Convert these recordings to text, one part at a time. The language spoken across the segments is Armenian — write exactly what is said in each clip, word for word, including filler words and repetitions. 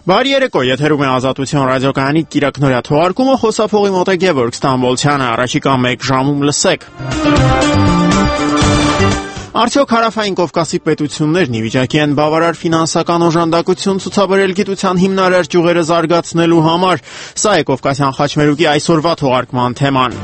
Բարի երեկո, եթերում է Ազատություն ռադիոկայանի կիրակնօրյա թողարկումը, խոսափողի մոտ է Գևորգ Ստամբոլցյանը, առաջիկա մեկ ժամում լսեք։ Արդյոք հարավային Կովկասի պետություններն ի վիճակի են բավարար ֆինանսական օժանդակություն ցուցաբերել գիտության հիմնարար ճյուղերը զարգացնելու համար։ Սա է Կովկասյան խաչմերուկի այսօրվա թողարկման թեման։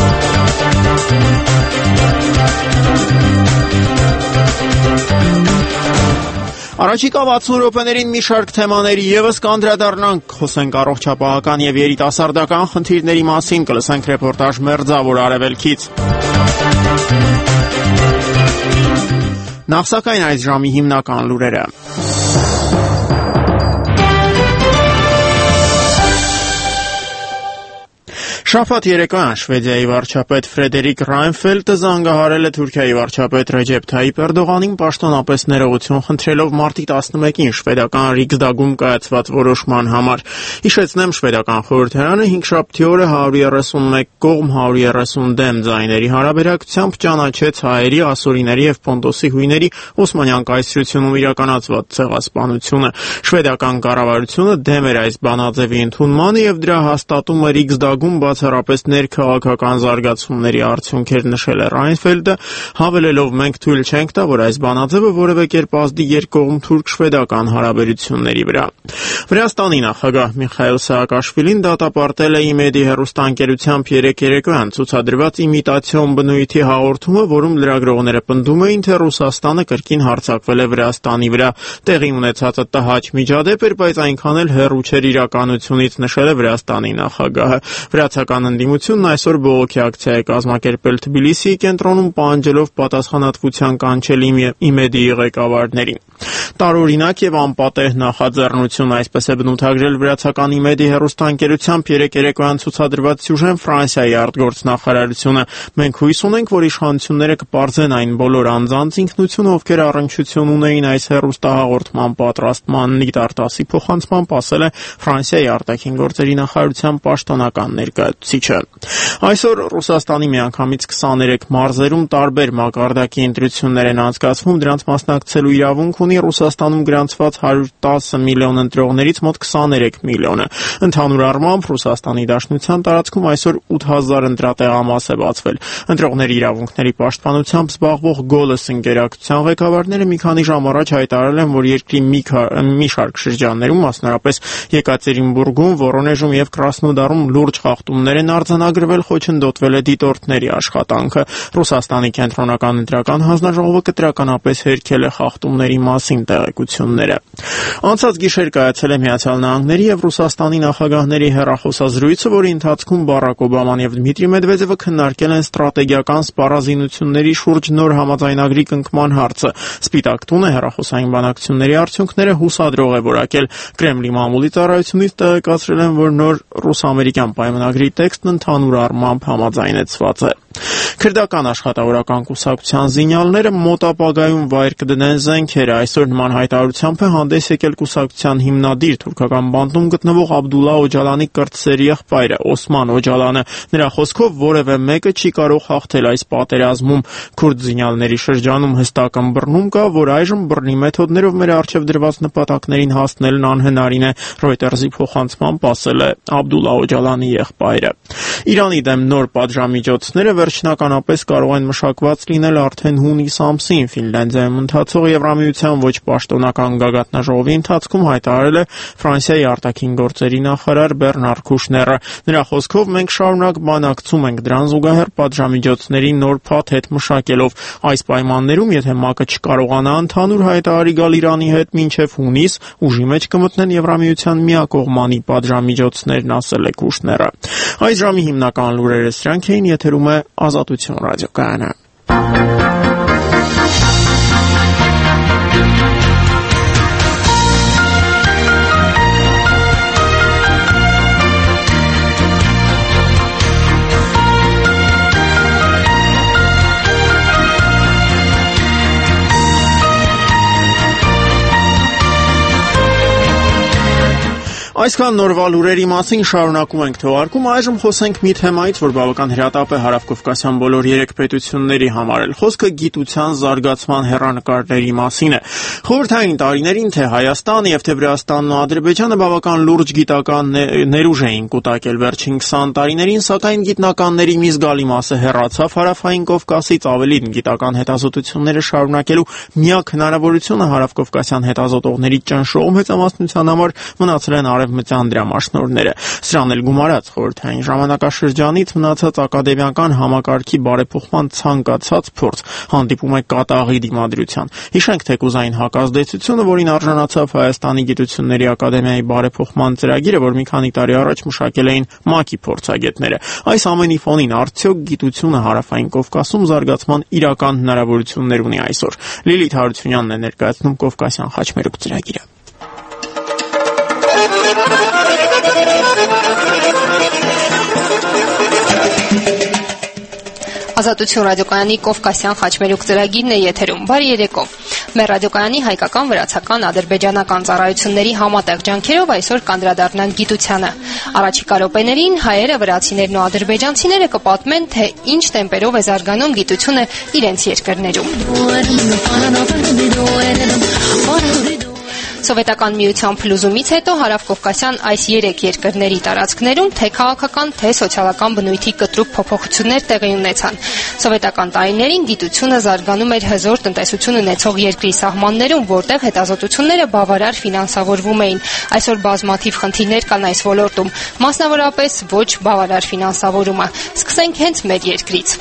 Առաջիկա վաթսուն րոպեներին մի շարք թեմաների ևս կանդրադառնանք, խոսենք առողջապահական եւ երիտասարդական խնդիրների մասին, կլսենք ռեպորտաժ Մերձավոր Արևելքից։ Նախ սակայն այս ժամի հիմնական լուրերը։ Շաբաթ երեկոյան Շվեդիայի վարչապետ Ֆրեդերիկ Ռայնֆելդը զանգահարել է Թուրքիայի վարչապետ Ռեջեփ Թայիփ Էրդողանին պաշտոնապես ներողություն խնդրելով մարտի տասնմեկին շվեդական Ռիգսդագում կայացված որոշման համար։ Հիշեցնեմ, շվեդական խորհրդարանը հինգշաբթի օրը հարյուր երեսունմեկ կողմ հարյուր երեսուն դեմ ձայների հարաբերակցությամբ ճանաչեց հայերի, ասորիների եւ Պոնտոսի հույների Օսմանյան կայսրությունում իրականացված ցեղասպանությունը։ Շվեդական կառավարությունը դեմ էր այս բանաձևի ընդունմանը եւ դրա հաստատումը Ռիգսդագում բացառապես ներքաղաքական զարգացումների արդյունքեր նշել է Ռայնֆելդը, հավելելով մենք թույլ չենք տա, որ այս բանաձևը որևէ կերպ ազդի երկկողմ թուրք-շվեդական հարաբերությունների վրա։ Վրաստանի նախագահ Միխայիլ Սաակաշվիլին դատապարտել է ԻՄԵԴ-ի հեռուստաընկերությամբ երեկ երեկոյան ցուցադրված իմիտացիոն բնույթի հաղորդումը, որում լրագրողները պնդում էին, թե Ռուսաստանը կրկին հարձակվել է Վրաստանի վրա։ Տեղի ունեցածը տհաճ միջադեպ էր, բայց այնքան էլ հեռու չէր իրականությունից, նշել է Վրաստանի նախագահը։ Վրացական ընդդիմությունն այսօր բողոքի ակցիա է կազմակերպել Թբիլիսիի կենտրոնում, պահանջելով պատասխանատվության կանչել ԻՄԵԴ-ի ղեկավարներին։ Տարօրինակ եւ անպատեհ նախաձեռնություն, այսպես է բնութագրել Վրացական ԻՄԵԴ-ի հեռուստաընկերությամբ երեկ երեկոյան ցուցադրված սյուժեն Ֆրանսիայի արտգործնախարարությունը։ Մենք հույս ունենք, որ իշխանությունները կպարզեն այն բոլոր անձանց ինքնությունը, ովքեր առնչություն ունեին այս հեռուստահաղորդման պատրաստման, Նիտարտասի փոխանցմամբ ասել է Ֆրանսիայի արտաքին գործերի նախարարության պաշտոնական ներկայացուցիչը։ Այսօր Ռուսաստանի միանգամից քսաներեք մարզերում տարբեր մակարդակի ընտրություններ են անցկացվում, դրանց մասնակցելու իրավունք ունի Ռուսաստանում գրանցված հարյուր տասը միլիոն ընտրողներից մոտ քսաներեք միլիոնը։ Ընդհանուր առմամբ Ռուսաստանի Դաշնության տարածքում այսօր ութ հազար ընտրատեղամաս է բացվել։ Ընտրողների իրավունքների պաշտպանությամբ զբաղվող Գոլոս ընկերակցության ղեկավարները մի քանի ժամ առաջ հայտարարել են, որ երկրի մի, մի շարք շրջաններում, մասնավորապես Եկատերինբուրգում, Վորոնեժում եւ Կրասնոդարում լուրջ խախտումներ են արձանագրվել, խոչընդոտվել է դիտորդների աշխատանքը։ Ռուսաստանի կենտրոնական ընտրական հանձնաժողովը կտրականապես հերքել է խախտումների մասին տեղեկությունները։ Անցած գիշեր կայացել է Միացյալ Նահանգների եւ Ռուսաստանի նախագահների հեռախոսազրույցը, որի ընթացքում Բարակ Օբաման եւ Դմիտրի Մեդվեդևը քննարկել են ստրատեգիական սպառազինությունների շուրջ նոր համաձայնագրի կնքման հարցը։ Սպիտակ տունը հեռախոսային բանակցությունների արդյունքները հուսադրող է որակել։ Կրեմլի մամուլի ծառայությունից տեղեկացրել են, որ նոր ռուս-ամերիկյան պայմանագրի տեքստն ընդհանուր առմամբ համաձայնեցված է։ Քրդական աշխատավորական կուսակցության զինյալները մոտ ապագայում վայր կդնեն զենքերը։ Այսօր նման հայտարարությամբ է հանդես եկել կուսակցության հիմնադիր թուրքական բանտում գտնվող Աբդուլլա Օջալանի կրտսերի եղբայրը Օսման Օջալանը։ Նրա խոսքով որևէ մեկը չի կարող հաղթել այս պատերազմում։ Քուրդ զինյալների շրջանում հստակ ըմբռնում կա, որ այժմ բռնի մեթոդներով մեր առջև դրված նպատակներին հասնելն անհնարին է, Reuters-ի փոխանցմամբ ասել է Աբդուլլա Օջալանի եղբայրը։ Իրանի դեմ նոր պատժամիջոցները վերջնականապես կարող են մշակված լինել արդեն հունիս ամսին։ Ֆինլանդիայում ընթացող Եվրամիության ոչ պաշտոնական գագաթնաժողովի ընթացքում հայտարարել է Ֆրանսիայի արտաքին գործերի նախարար Բեռնար Քուշները։ Նրա խոսքով մենք շարունակ բանակցում ենք դրան զուգահեռ պատժամիջոցների նոր փաթեթ մշակելով։ Այս պայմաններում, եթե ՄԱԿ-ը չկարողանա ընդհանուր հայտարարի գալ Իրանի հետ մինչև հունիս, ուժի մեջ կմտնեն Եվրամիության միակողմանի պատժամիջոցներն, ասել է Քուշները։ Այս ժամի հիմնական լուրերը սրանք էին, եթերում է Ազատություն ռադիոկայանը։ Այսքան նորվա լուրերի մասին շարունակում ենք թողարկում, այժմ խոսենք մի թեմայից, որ բավական հրատապ է հարավկովկասյան բոլոր երեք պետությունների համար։ Խոսքը գիտության զարգացման հեռանկարների մասին է։ Խորհրդային տարիներին թե Հայաստանը եւ թե Վրաստանն ու Ադրբեջանը բավական լուրջ գիտական ներուժ էին կուտակել վերջին քսան տարիներին, սակայն գիտնականների մի զգալի մասը հեռացավ Հարավային Կովկասից, ավելին գիտական հետազոտությունները շարունակելու միակ հնարավորությունը հարավկովկասյան հետազոտողների ճնշող մեծամասնության համար մնացել են արևմտյան դրամաշնորհները։ Սրան էլ գումարած խորհրդային ժամանակաշրջանից մնացած ակադեմիական համակարգի բարեփոխման ցանկացած փորձ հանդիպում է կատաղի դիմադրության։ Հիշենք թեկուզային հակազդեցությունը, որին արժանացավ Հայաստանի գիտությունների ակադեմիայի բարեփոխման ծրագիրը, որ մի քանի տարի առաջ մշակել էին ՄԱԿ-ի փորձագետները։ Այս ամենի ֆոնին արդյոք գիտությունը Հարավային Կովկասում զարգացման իրական հնարավորություններ ունի այսօր։ Լիլիթ Հարությունյանն է ներկայացնում Կովկասյան խաչմերուկ ծրագիրը։ Ազատություն ռադիոկայանի Կովկասյան խաչմերուկ ծրագիրն է եթերում։ Բարի երեկո։ Մեր ռադիոկայանի հայկական, վրացական, ադրբեջանական ծառայությունների համատեղ ջանքերով այսօր կանդրադառնանք գիտությանը։ Առաջիկա րոպեներին հայերը, վրացիներն ու ադրբեջանցիները կպատմեն, թե ինչ տեմպերով է զարգանում գիտությունը իրենց երկրներում։ Սովետական միության փլուզումից հետո հարավկովկասյան այս երեք երկրների տարածքներում թե քաղաքական, թե սոցիալական բնույթի կտրուկ փոփոխություններ տեղի ունեցան։ Սովետական տարիներին գիտությունը զարգանում էր հզոր տնտեսություն ունեցող երկրի սահմաններում, որտեղ հետազոտությունները բավարար ֆինանսավորվում էին։ Այսօր բազմաթիվ խնդիրներ կան այս ոլորտում, մասնավորապես ոչ բավարար ֆինանսավորումը։ Սկսենք հենց մեր երկրից։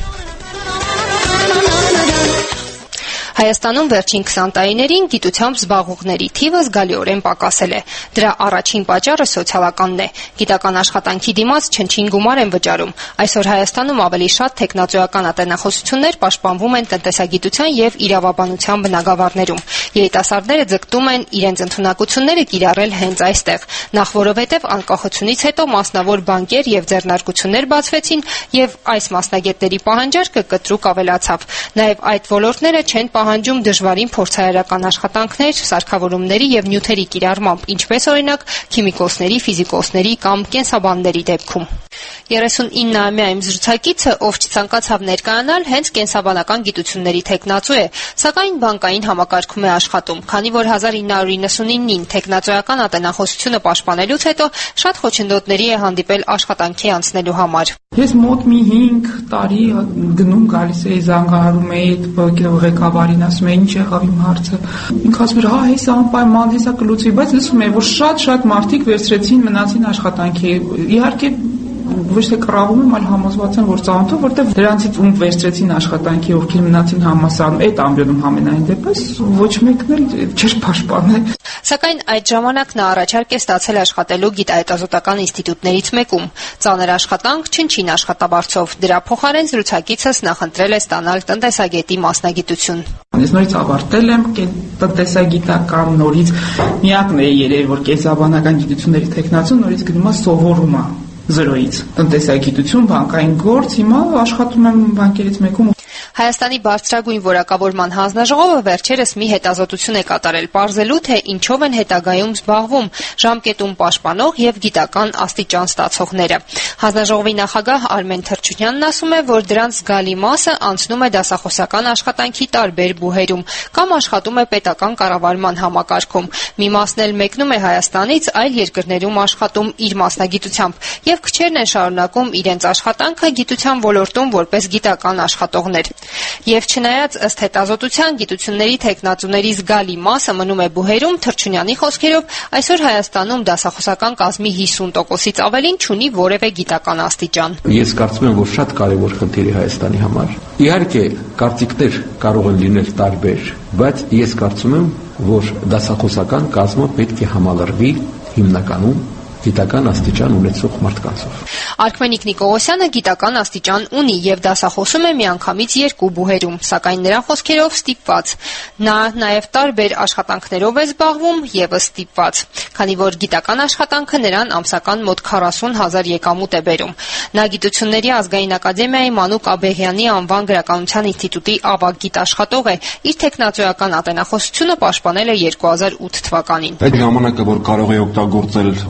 Հայաստանում վերջին քսան տարիներին գիտությամբ զբաղվողների թիվը զգալիորեն պակասել է։ Դրա առաջին պատճառը սոցիալականն է։ Գիտական աշխատանքի դիմաց չնչին գումար են վճարում։ Այսօր Հայաստանում ավելի շատ տեխնոլոգիական ատենախոսություններ պաշտպանվում են տնտեսագիտության եւ իրավաբանության բնագավառներում։ Երիտասարդները ձգտում են իրենց ընդունակությունները կիրառել հենց այստեղ։ Նախ որովհետեւ անկախությունից հետո մասնավոր բանկեր եւ ձեռնարկություններ բացվեցին եւ այս մասնագետների պահանջարկը կտրուկ ավելացավ։ Նաեւ այդ ոլորտները չեն պահանջում դժվարին փորձարարական աշխատանքներ, սարքավորումների եւ նյութերի կիրառմամբ, ինչպես օրինակ քիմիկոսների, ֆիզիկոսների կամ կենսաբանների դեպքում։ երեսունինամյա իմ զրուցակիցը, ով չցանկացավ ներկայանալ, հենց կենսաբանական գիտությունների թեկնածու է, սակայն բանկային համակարգում է աշխատում, քանի որ հազար ինը հարյուր իննսունինին տեխնոլոգիական ատենախոսությունը պաշտպանելուց հետո շատ խոչընդոտների է հանդիպել աշխատանքի անցնելու համար։ Ես մոտ մի հինգ տարի գնում գալիս էի, զանգահարում էի ղեկավարին, ասում էի ինչ եղավ իմ հարցը։ Ինքը ասում էր, հա, հեսա անպայման, հեսա կլուծվի, բայց լսում եմ, որ շատ-շատ մարդիկ վերցրեցին, մնացին աշխատանքի։ Իհարկե ոչ թե կռավում եմ, այլ համոզված եմ, որ ծանոթով, որտեղ դրանցից ում վերցրեցին աշխատանքի, ովքեր մնացին համասարում, այդ ամբյոնում համենայն դեպս ոչ մեկն էլ չէր պաշտպանել։ Սակայն այդ ժամանակ նա առաջարկ է ստացել աշխատելու գիտահետազոտական ինստիտուտներից մեկում։ Ծանր աշխատանք, չնչին աշխատաբարձով։ Դրա փոխարեն զրուցակիցս նախընտրել է ստանալ տնտեսագետի մասնագիտություն։ Ես նորից ավարտել եմ տնտեսագիտական, նորից միակն է երևի, որ կենսաբանական գիտությունների թեկնածու նորից գնում է սովորում է զրոյից։ Տնտեսագիտություն, բանկային գործ, հիմա աշխատում եմ բանկերից մեկում։ Հայաստանի բարձրագույն որակավորման հանձնաժողովը վերջերս մի հետազոտություն է կատարել, պարզելու թե ինչով են հետագայում զբաղվում ժամկետում պաշտպանող եւ գիտական աստիճան ստացողները։ Հանձնաժողովի նախագահ Արմեն Թրչունյանն ասում է, որ դրանց զգալի մասը անցնում է դասախոսական աշխատանքի տարբեր բուհերում կամ աշխատում է պետական կառավարման համակարգում։ Մի մասն էլ մեկնում է Հայաստանից, այլ երկրներում աշխատում իր մասնագիտությամբ եւ քչերն են շարունակում իրենց աշխատանքը գիտության ոլորտում որպես գիտական աշխատողներ։ Եվ չնայած ըստ հետազոտության գիտությունների թեկնածուների զգալի մասը մնում է բուհերում, Թրչունյանի խոսքերով այսօր Հայաստանում դասախոսական կազմի հիսուն տոկոսից ավելին չունի որևէ գիտական աստիճան։ Ես կարծում եմ, որ շատ կարևոր խնդիր է Հայաստանի համար։ Իհարկե, կարծիքներ կարող են լինել տարբեր, բայց ես կարծում եմ, որ դասախոսական կազմը պետք է համալրվի հիմնականում գիտական աստիճան ունեցող մարդկանցով։ Արքմենիկ Նիկողոսյանը գիտական աստիճան ունի եւ դասախոսում է միանգամից երկու բուհերում, սակայն նրա խոսքերով ստիպված։ Նա նաեւ տարբեր աշխատանքներով է զբաղվում եւս ստիպված, քանի որ գիտական աշխատանքը նրան ամսական մոտ քառասուն հազար եկամուտ է բերում։ Նա Գիտությունների ազգային ակադեմիայի Մանուկ Աբեղյանի անվան գրականության ինստիտուտի ավագ գիտաշխատող է, իր տեխնոլոգիական ատենախոսությունը պաշտպանել է երկու հազար ութ թվականին։ Այդ ժամանակը, որ կարող է օգտագործել ավելի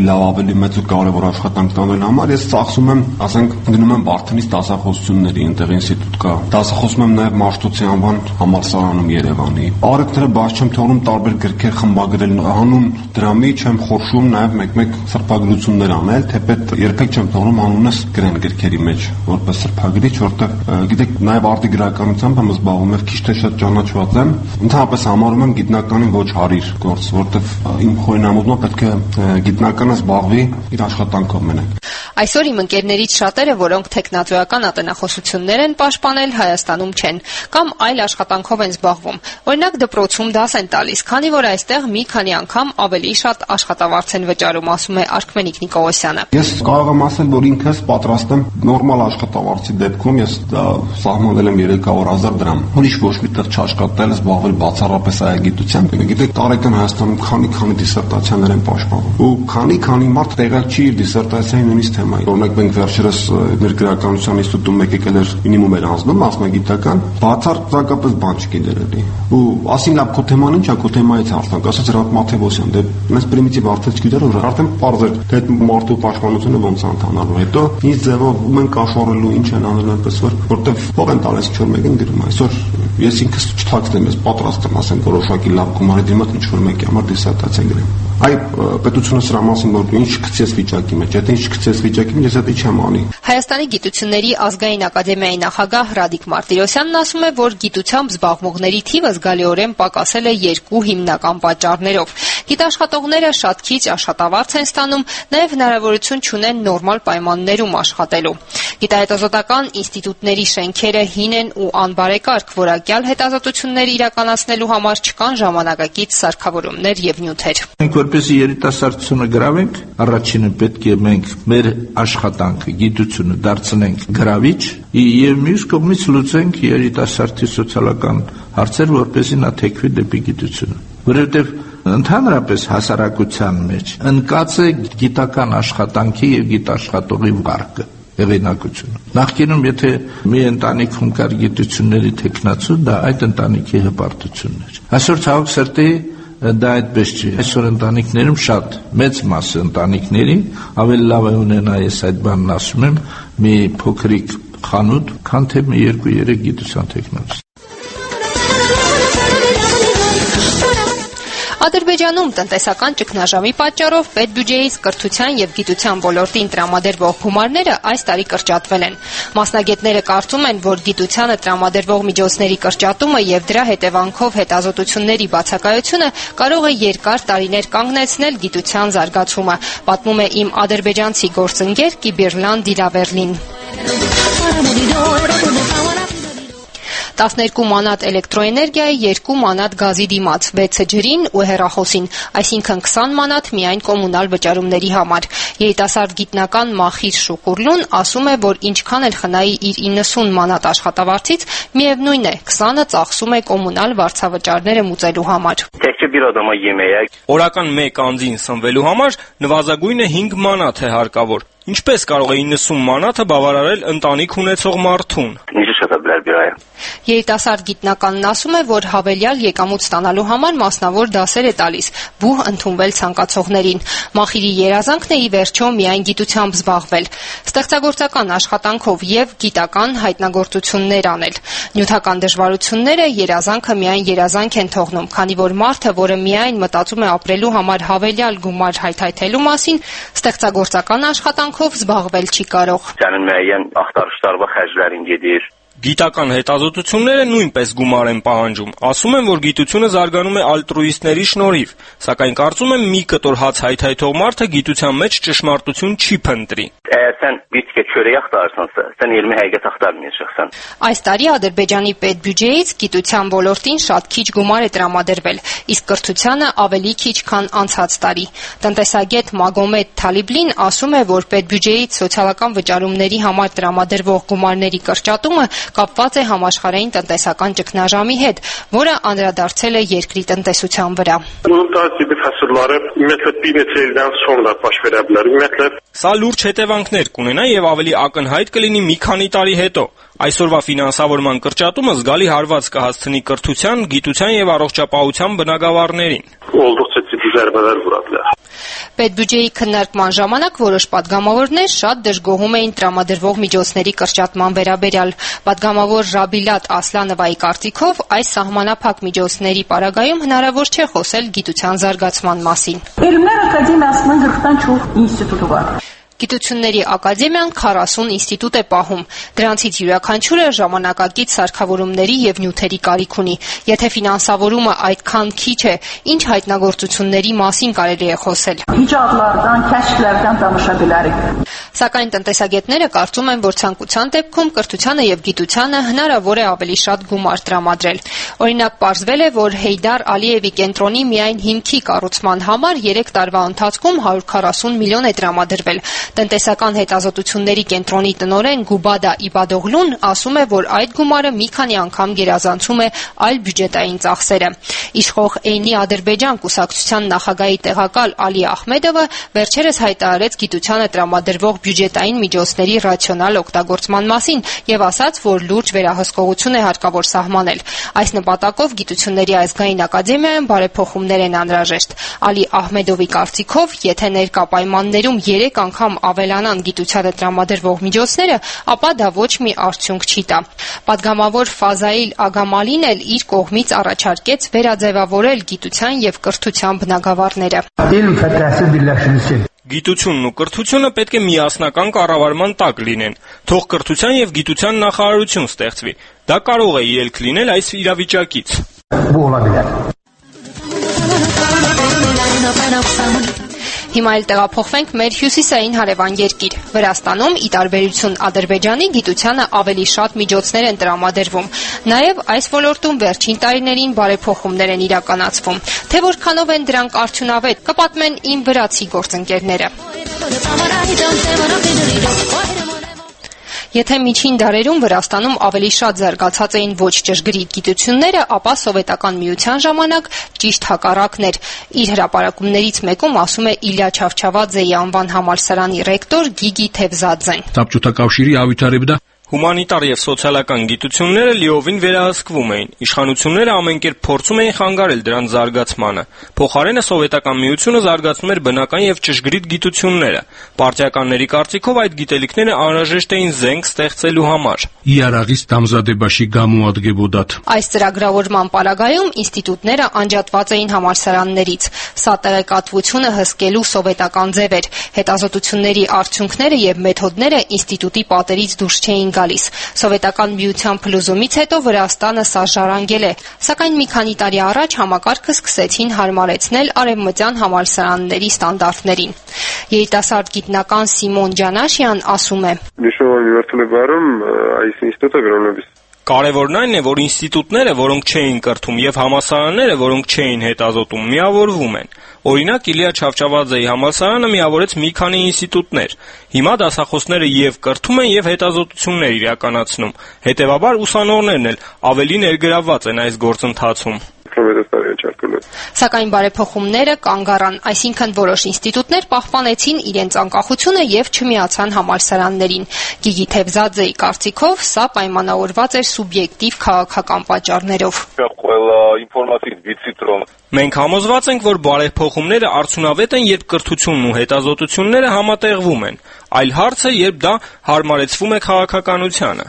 լավ, ավելի մեծ ու կարևոր աշխատանք տանելու համար ես ծախսում եմ, ասենք, գնում եմ Վարդենից դասախոսությունների, այնտեղ ինստիտուտ կա։ Դասախոսում եմ նաև Մաշտոցի անվան համալսարանում Երևանի։ Արեկները բաց չեմ թողնում տարբեր գրքեր խմբագրել, հանուն դրամի չեմ խորշում նաև մեկ-մեկ սրբագրություններ անել, թեպետ երբեք չեմ թողնում անունս գրեն գրքերի մեջ, որպես սրբագրիչ, որտեղ գիտեք, նաև արտի գրականությամբ եմ զբաղվում, եւ քիչ թե շատ ճանաչված եմ։ Ընդհանրապես համարում եմ գիտնականին ոչ հարիր գործ, որտեղ իմ խորհրդանամուտը պետք է գիտնականը զբաղվի իր աշխատանքով մենակ։ Այսօր իմ ընկերներից շատերը, որոնք տեխնատոյական ատենախոսություններ են պաշտպանել, Հայաստանում չեն կամ այլ աշխատանքով են զբաղվում։ Օրինակ դպրոցում դաս են տալիս, քանի որ այստեղ մի քանի անգամ ավելի շատ աշխատավարձ են վճարում, ասում է Արքմենիկ Նիկողոսյանը։ Ես կարող եմ ասել, որ ինքս պատրաստ եմ նորմալ աշխատավարձի դեպքում ես սահմանել եմ երեք հարյուր հազար դրամ։ Ուրիշ ոչ մի տեղ չաշխատել, զբաղվել բացառապես այգիտությամբ։ Գիտեք, տարեկան Հայաստանում քանի-քանի դիսերտացիաներ են պաշտպանում։ Ու քանի-քանի մարդ տեղակ չի իր դիսերտացիայի նույնիսկ թեմայի։ Օրինակ մենք վերջերս մեր գրականության ինստիտուտում մեկ եկել էր մինիմում էր անցնում, մասնագիտական, բացարձակապես բան չգիտեր էլի։ Ու ասին լավ քո թեման ի՞նչ է, քո թեմայից հարցանք, ասաց Հրանտ Մաթեոսյան, դե մենք պրիմիտիվ արդեն չգիտեր, որ արդեն պարզ էր, թե այդ մարդու պաշտպանությունը ոնց է ընթանալու։ Հետո ինչ ձևով մենք աշխորհելու ինչ են անելու այնպես որ որտեվ ով են տալիս ինչ որ մեկին գրում այսօր ես ինքս չթաքցնեմ, ես պատրաստ եմ ասեմ որոշակի լավ գումարի դիմաց ինչ որ մեկի համար դիսերտացիա գրեմ։ Այ պետությունը սրա մասին որ ինչ գցես վիճակի մեջ, եթե ինչ գցես վիճակի մեջ, ես դա չեմ անի։ Հայաստանի գիտությունների ազգային ակադեմիայի նախագահ Ռադիկ Մարտիրոսյանն ասում է, որ գիտությամբ զբաղվողների թիվը զգալիորեն պակասել է երկու հիմնական պատճառներով։ Գիտաշխատողները շատ քիչ աշխատավարձ են ստանում, նաև հնարավորություն չունեն նորմալ պայմաններում աշխատելու։ Գիտահետազոտական ինստիտուտների շենքերը հին են ու անբարեկարգ, որակյալ հետազոտություններ իրականացնելու համար չկան ժամանակակից սարքավորումներ եւ նյութեր։ Մենք որպեսզի երիտասարդությունը գրավենք, առաջինը պետք է մենք մեր աշխատանքը, գիտությունը դարձնենք գրավիչ եւ մյուս կողմից լուծենք երիտասարդի սոցիալական հարցեր, որպեսզի նա թեքվի դեպի գիտությունը։ Որովհետեւ ընդհանրապես հասարակության մեջ ընկած է գիտական աշխատանքի եւ գիտաշխատողի վարկը։ Հեղինակությունը։ Նախկինում եթե մի ընտանիքում կար գիտությունների տեխնացու, դա այդ ընտանիքի հպարտությունն էր։ Այսօր ցավոք սրտի դա այդպես չի։ Այսօր ընտանիքներում շատ մեծ մասը ընտանիքների ավելի լավ է ունենա, ես այդ բանն ասում եմ, մի փոքրիկ խանութ, քան թե մի երկու-երեք գիտության տեխնացու։ Ադրբեջանում տնտեսական ճգնաժամի պատճառով պետբյուջեից կրթության եւ գիտության ոլորտին տրամադրվող գումարները այս տարի կրճատվել են։ Մասնագետները կարծում են, որ գիտությանը տրամադրվող միջոցների կրճատումը եւ դրա հետևանքով հետազոտությունների բացակայությունը կարող է երկար տարիներ կանգնեցնել գիտության զարգացումը, պատմում է իմ ադրբեջանցի գործընկեր Կիբիրլան Դիլավերլին։ տասներկու մանատ էլեկտրոէներգիայի, երկու մանատ գազի դիմաց, վեցը ջրին ու հեռախոսին, այսինքն քսան մանատ միայն կոմունալ վճարումների համար։ Երիտասարդ գիտնական Մախիր Շուկուրլուն ասում է, որ ինչքան էլ խնայի իր իննսուն մանատ աշխատավարձից, միևնույն է, քսանը ծախսում է կոմունալ վարձավճարները մուծելու համար։ Օրական մեկ անձին սնվելու համար նվազագույնը հինգ մանաթ է հարկավոր։ Ինչպես կարող է իննսուն մանաթը բավարարել ընտանիք ունեցող մարդուն։ Երիտասարդ գիտնականն ասում է, որ հավելյալ եկամուտ ստանալու համար մասնավոր դասեր է տալիս, բուհ ընդունվել ցանկացողներին։ Մախիրի երազանքն է ի վերջո միայն գիտությամբ զբաղվել, ստեղծագործական աշխատանքով եւ գիտական հայտնագործություններ անել։ Նյութական դժվարությունները երազանքը միայն երազանք են թողնում, քանի որ մարդը, որը միայն մտածում է ապրելու համար հավելյալ գումար հայթայթելու մասին, ստեղծագործական աշխատանքով զբաղվել չի կարող։ Գիտական հետազոտությունները նույնպես գումար են պահանջում։ Ասում են, որ գիտությունը զարգանում է ալտրուիստների շնորհիվ, սակայն կարծում եմ մի կտոր հաց հայթայթող մարդը գիտության մեջ ճշմարտություն չի փնտրի։ Այս տարի Ադրբեջանի պետբյուջեից գիտության ոլորտին շատ քիչ գումար է տրամադրվել, իսկ կրթությանը ավելի քիչ, քան անցած տարի։ Տնտեսագետ Մագոմեդ Թալիբլին ասում է, որ պետբյուջեից սոցիալական վճարումների համար տրամադրվող գումարների կրճատումը կապված է համաշխարհային տնտեսական ճգնաժամի հետ, որը անդրադարձել է երկրի տնտեսության վրա։ Սա լուրջ հետևանքներ կունենա եւ ավելի ակնհայտ կլինի մի քանի տարի հետո։ Այսօրվա ֆինանսավորման կրճատումը զգալի հարված կհասցնի կրթության, գիտության եւ առողջապահության բնագավառներին։ Պետբյուջեի քննարկման ժամանակ որոշ պատգամավորներ շատ դժգոհում էին տրամադրվող միջոցների կրճատման վերաբերյալ։ Պատգամավոր Ռաբիլատ Ասլանովայի կարծիքով այս սահմանափակ միջոցների պարագայում հնարավոր չէ խոսել գիտության զարգացման մասին։ Գիտությունների ակադեմիան քառասուն ինստիտուտ է պահում։ Դրանցից յուրաքանչյուրը ժամանակակից սարքավորումների եւ նյութերի կարիք ունի։ Եթե ֆինանսավորումը այդքան քիչ է, ինչ հայտնագործությունների մասին կարելի է խոսել։ Սակայն տնտեսագետները կարծում են, որ ցանկության դեպքում կրթությանը եւ գիտությանը հնարավոր է ավելի շատ գումար տրամադրել։ Օրինակ, պարզվել է, որ Հեյդար Ալիևի կենտրոնի միայն հիմքի կառուցման համար երեք տարվա ընթացքում հարյուր քառասուն միլիոն է տրամադրվել։ Տնտեսական հետազոտությունների կենտրոնի տնօրեն Գուբադա Իբադօղլուն ասում է, որ այդ գումարը մի քանի անգամ գերազանցում է այլ բյուջետային ծախսերը։ Իշխող Էյնի Ադրբեջան կուսակցության նախագահի տեղակալ Ալի Ախմեդովը վերջերս հայտարարեց գիտությանը տրամադրվող բյուջետային միջոցների ռացիոնալ օգտագործման մասին եւ ասաց, որ լուրջ վերահսկողություն է հարկավոր սահմանել։ Այս նպատակով Գիտությունների ազգային ակադեմիայում բարեփոխումներ են անհրաժեշտ։ Ալի Ահմեդովի կարծիքով, եթե ներկա պայմաններում երեք անգամ ավելանան գիտությանը տրամադրվող միջոցները, ապա դա ոչ մի արդյունք չի տա։ Պատգամավոր Ֆազայիլ Ագամալին էլ իր կողմից առաջարկեց վերաձևավորել գիտության եւ կրթության բնագավառները։ Գիտությունն ու կրթությունը պետք է միասնական կառավարման տակ լինեն։ Թող կրթության եւ գիտության նախարարություն ստեղծվի։ Դա կարող է ելք լինել այս իրավիճակից։ Հիմա էլ տեղափոխվենք մեր հյուսիսային հարևան երկիր։ Վրաստանում, ի տարբերություն Ադրբեջանի, գիտությանը ավելի շատ միջոցներ են տրամադրվում։ Նաև այս ոլորտում վերջին տարիներին բարեփոխումներ են իրականացվում։ Թե որքանով են դրանք արդյունավետ, կպատմեն իմ վրացի գործընկերները։ Եթե միջին դարերում Վրաստանում ավելի շատ զարգացած էին ոչ ճշգրիտ գիտությունները, ապա սովետական միության ժամանակ ճիշտ հակառակն էր։ Իր հրապարակումներից մեկում ասում է Իլյա Չավչավաձեի անվան համալսարանի ռեկտոր Գիգի Թևզադզեն։ Հումանիտար եւ սոցիալական գիտությունները լիովին վերահսկվում էին։ Իշխանությունները ամեն կերպ փորձում էին խանգարել դրանց զարգացմանը։ Փոխարենը Սովետական միությունը զարգացնում էր բնական եւ ճշգրիտ գիտությունները։ Պարտիականների կարծիքով այդ գիտելիքները անհրաժեշտ էին զենք ստեղծելու համար։ Այս ծրագրավորման պարագայում ինստիտուտները անջատված էին համալսարաններից։ Սա տեղեկատվությունը հսկելու սովետական ձև էր։ Հետազոտությունների արդյունքները եւ մեթոդները ինստիտուտի պատերից դուրս չէին գալիս։ Սովետական միության փլուզումից հետո Վրաստանը սա ժառանգել է, սակայն մի քանի տարի առաջ համակարգը սկսեցին հարմարեցնել արևմտյան համալսարանների ստանդարտներին։ Երիտասարդ գիտնական Սիմոն Ջանաշյան ասում է. Կարևորն այն է, որ ինստիտուտները, որոնք չէին կրթում, եւ համալսարանները, որոնք չէին հետազոտում, միավորվում են։ Օրինակ, Իլյա Չավչավաձեի համալսարանը միավորեց մի քանի ինստիտուտներ։ Հիմա դասախոսները եւ կրթում են եւ հետազոտություններ իրականացնում։ Հետեւաբար ուսանողներն էլ ավելի ներգրավված են այս գործընթացում։ Սակայն բարեփոխումները կանգ առան, այսինքն որոշ ինստիտուտներ պահպանեցին իրենց անկախությունը եւ չմիացան համալսարաններին։ Գիգի Թևզադզեի կարծիքով սա պայմանավորված էր սուբյեկտիվ քաղաքական պատճառներով։ Մենք համոզված ենք, որ բարեփոխումները արդյունավետ են, երբ կրթությունն ու հետազոտությունները համատեղվում են։ Այլ հարցը, երբ դա հարմարեցվում է քաղաքականությանը։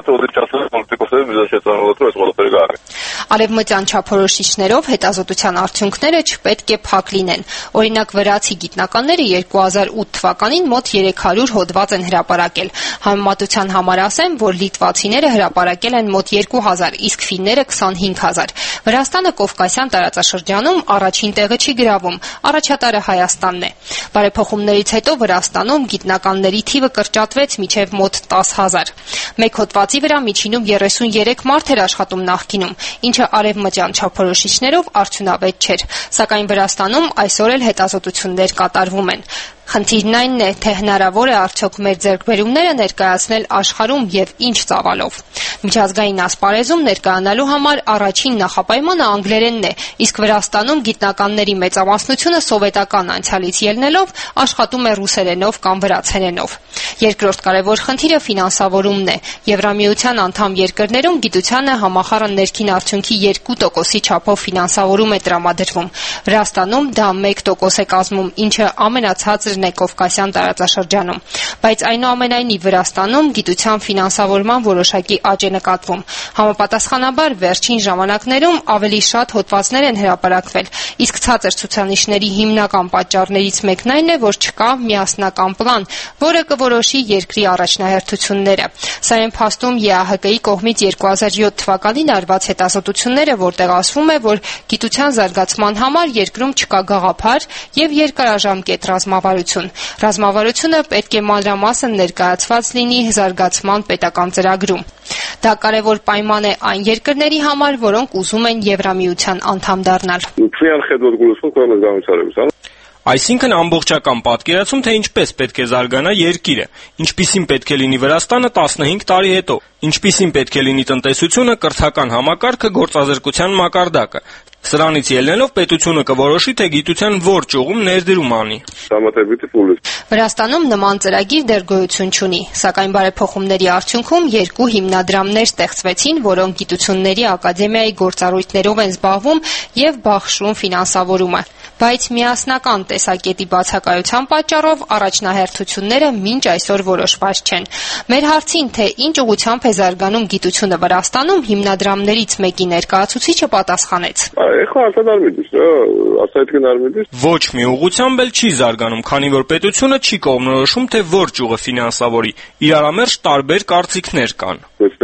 Արևմտյան չափորոշիչներով հետազոտության արդյունքները չպետք է փակ լինեն։ Օրինակ, վրացի գիտնականները երկու հազար ութ թվականին մոտ երեք հարյուր հոդված են հրապարակել։ Համեմատության համար ասեմ, որ լիտվացիները հրապարակել են մոտ երկու հազար, իսկ ֆինները քսանհինգ հազար։ Վրաստանը Կովկասյան տարածաշրջանում առաջին տեղը չի գրավում, առաջատարը Հայաստանն է։ Բարեփոխումներից հետո Վրաստանում գիտնականների թիվը կրճատվեց մինչև մոտ տասը հազար։ Մեկ հոդվածի վրա միջինում երեսուն երեք մարդ էր աշխատում նախկինում, ինչը արևմտյան չափորոշիչներով արդյունավետ չէր, սակայն Վրաստանում այսօր էլ հետազոտություններ կատարվում են։ Խնդիրն այն է, թե հնարավոր է արդյոք մեր ձեռքբերումները ներկայացնել աշխարհում եւ ինչ ծավալով։ Միջազգային ասպարեզում ներկայանալու համար առաջին նախապայմանը անգլերենն է, իսկ Վրաստանում գիտնականների մեծամասնությունը սովետական անցյալից ելնելով աշխատում է ռուսերենով կամ վրացերենով։ Երկրորդ կարևոր խնդիրը ֆինանսավորումն է։ Եվրամիության անդամ երկրներում գիտությանը համախառն ներքին արդյունքի երկու տոկոսի չափով ֆինանսավորում է տրամադրվում։ Վրաստանում դա մեկ տոկոս է կազմում, ինչը ամենացածրն է Կովկասյան տարածաշրջանում, բայց այնուամենայնիվ Վրաստանում գիտության ֆինանսավորման որոշակի աճ է նկատվում։ Համապատասխանաբար վերջին ժամանակներում ավելի շատ հոդվածներ են հրապարակվել, իսկ ցածր ցուցանիշների հիմնական պատճառներից մեկն այն է, որ չկա միասնական պլան, որը կորոշի երկրի առաջնահերթությունները։ Սա այն փաստում Է Ա Հ Կ-ի կողմից երկու հազար յոթ թվականին արված հետազոտությունները, որտեղ ասվում է, որ գիտության զարգացման համար երկրում չկա գաղափար եւ երկարաժամկետ ռազմավարություն։ Ռազմավարությունը պետք է մանրամասն ներկայացված լինի զարգացման պետական ծրագրում։ Դա կարևոր պայման է այն երկրների համար, որոնք ուզում են Եվրամիության անդամ դառնալ։ Այսինքն ամբողջական պատկերացում, թե ինչպես պետք է զարգանա երկիրը, ինչպիսին պետք է լինի Վրաստանը տասնհինգ տարի հետո, ինչպիսին պետք է լինի տնտեսությունը, կրթական համակարգը, գործազրկության մակարդակը։ Սրանից ելնելով պետությունը կորոշի, թե գիտության որ ճյուղում ներդրում անի։ Վրաստանում նման ծրագիր դեռ գոյություն չունի, սակայն բարեփոխումների արդյունքում երկու հիմնադրամներ ստեղծվեցին, որոնք գիտությունների ակադեմիայի գործառույթներով են զբաղվում եւ բաշխում ֆինանսավորումը։ Բայց միասնական տեսակետի բացակայության պատճառով առաջնահերթությունները մինչ այսօր որոշված չեն։ Մեր հարցին, թե ինչ ուղղությամբ է զարգանում գիտությունը Վրաստանում, հիմնադրամներից մեկի ներկայացուցիչը պատասխանեց. Ոչ մի ուղղությամբ էլ չի զարգանում, քանի որ պետությունը չի կողմնորոշում, թե որ ճյուղը ֆինանսավորի։ Իրարամերժ տարբեր կարծիքներ կան։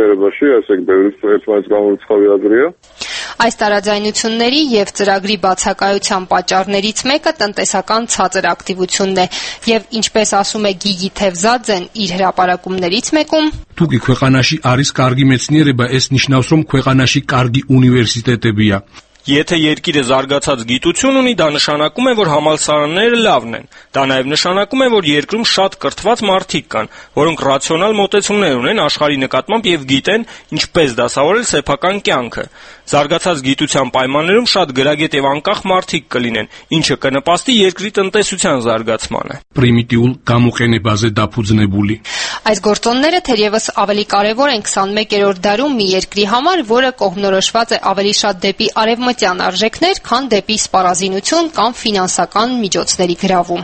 Այս տարաձայնությունների եւ ծրագրի բացակայության պատճառներից մեկը տնտեսական ցածր ակտիվությունն է եւ ինչպես ասում է Գիգի Թևզաձեն իր հրապարակումներից մեկում. Դուք քվեყանაში არის կարգի մեծները, բայց այս նշնավսում քվեყանაში կարգի ունիվերսիտետը բիա։ Եթե երկիրը զարգացած գիտություն ունի, դա նշանակում է, որ համալսարանները լավն են։ Դա նաև նշանակում է, որ երկրում շատ կրթված մարդիկ կան, որոնք ռացիոնալ մոտեցումներ ունեն աշխարհի նկատմամբ եւ գիտեն ինչպես դասավորել սեփական կյանքը։ Զարգացած գիտության պայմաններում շատ գրագետ եւ անկախ մարդիկ կլինեն, ինչը կնպաստի երկրի տնտեսության զարգացմանը։ Պրիմիտիվ կամուխենե բազե դափուձնեբուլի։ Այս գործոնները թերևս ավելի կարևոր են քսանմեկերորդ դարում մի երկրի համար, որը կողմնորոշված է ավելի շատ դեպի արևմտյան արժեքներ, քան դեպի սպառազինություն կամ ֆինանսական միջոցների գրավում։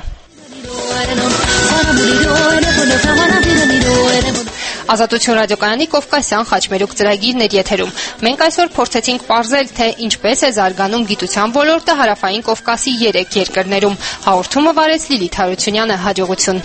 Ազատություն ռադիոկայանի Կովկասյան խաչմերուկ ծրագիրն էր եթերում։ Մենք այսօր փորձեցինք պարզել, թե ինչպես է զարգանում գիտության ոլորտը հարավային Կովկասի երեք երկրներում։ Հաղորդումը վարեց Լիլիթ Հարությունյանը, հաջողություն։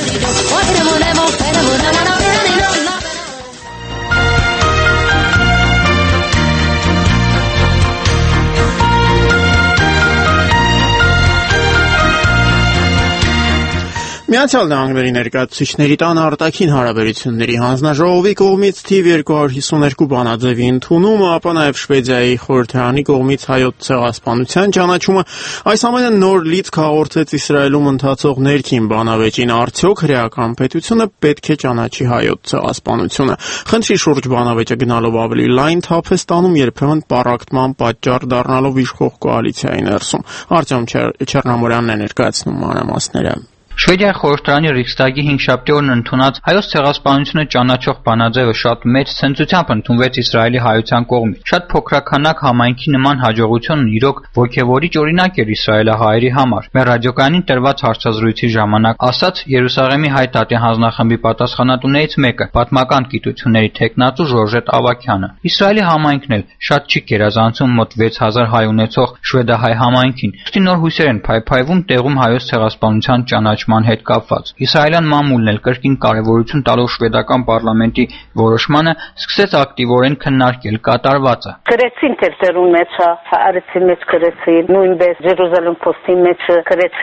Միացյալ Նահանգների ներկայացուցիչների տան արտաքին հարաբերությունների հանձնաժողովի կողմից թիվ երկու հարյուր հիսուներկու բանաձևի ընդունումը, ապա նաև Շվեդիայի խորհրդարանի կողմից հայոց ցեղասպանության ճանաչումը, այս ամենը նոր լիցք հաղորդեց Իսրայելում ընթացող ներքին բանավեճին, արդյոք հրեական պետությունը պետք է ճանաչի հայոց ցեղասպանությունը։ Խնդրի շուրջ բանավեճը գնալով ավելի լայն թափ է ստանում, երբեմն պառակտման պատճառ դառնալով իշխող կոալիցիայի ներսում։ Արտյոմ Չեռնամորյանն է ներկայացնում մանրամասները։ Շվեդիայի խորհրդարանի Ռիքսդագի հինգշաբթի օրն ընդունած հայոց ցեղասպանությունը ճանաչող բանաձևը շատ մեծ ցնծությամբ ընդունվեց Իսրայելի հայության կողմից։ Շատ փոքրականակ համայնքի նման հաջողությունն իրոք ոգևորիչ օրինակ էր իսրայելահայերի համար։ Մեր ռադիոկայանին տրված հարցազրույցի ժամանակ ասաց Երուսաղեմի հայ տատի հանձնախմբի պատասխանատուներից մեկը, պատմական գիտությունների թեկնածու Ժորժետ Ավակյանը։ Իսրայելի համայնքն էլ շատ չի գերազանցում մոտ վեց հազար հայ ունեցող շվեդահայ համայնքին։ Ուստի նոր հույսեր են փայփայվում տեղում հայոց ցեղասպանության ճանաչման հետ կապված։ Իսրայելյան մամուլն էլ կրկին կարևորություն տալով շվեդական պարլամենտի որոշմանը սկսեց ակտիվորեն քննարկել կատարվածը։ Գրեցին Տերտերուն մեջ, Արեցի մեջ գրեցին, նույնպես Ջերուսալեմ Պոստի մեջ գրեցին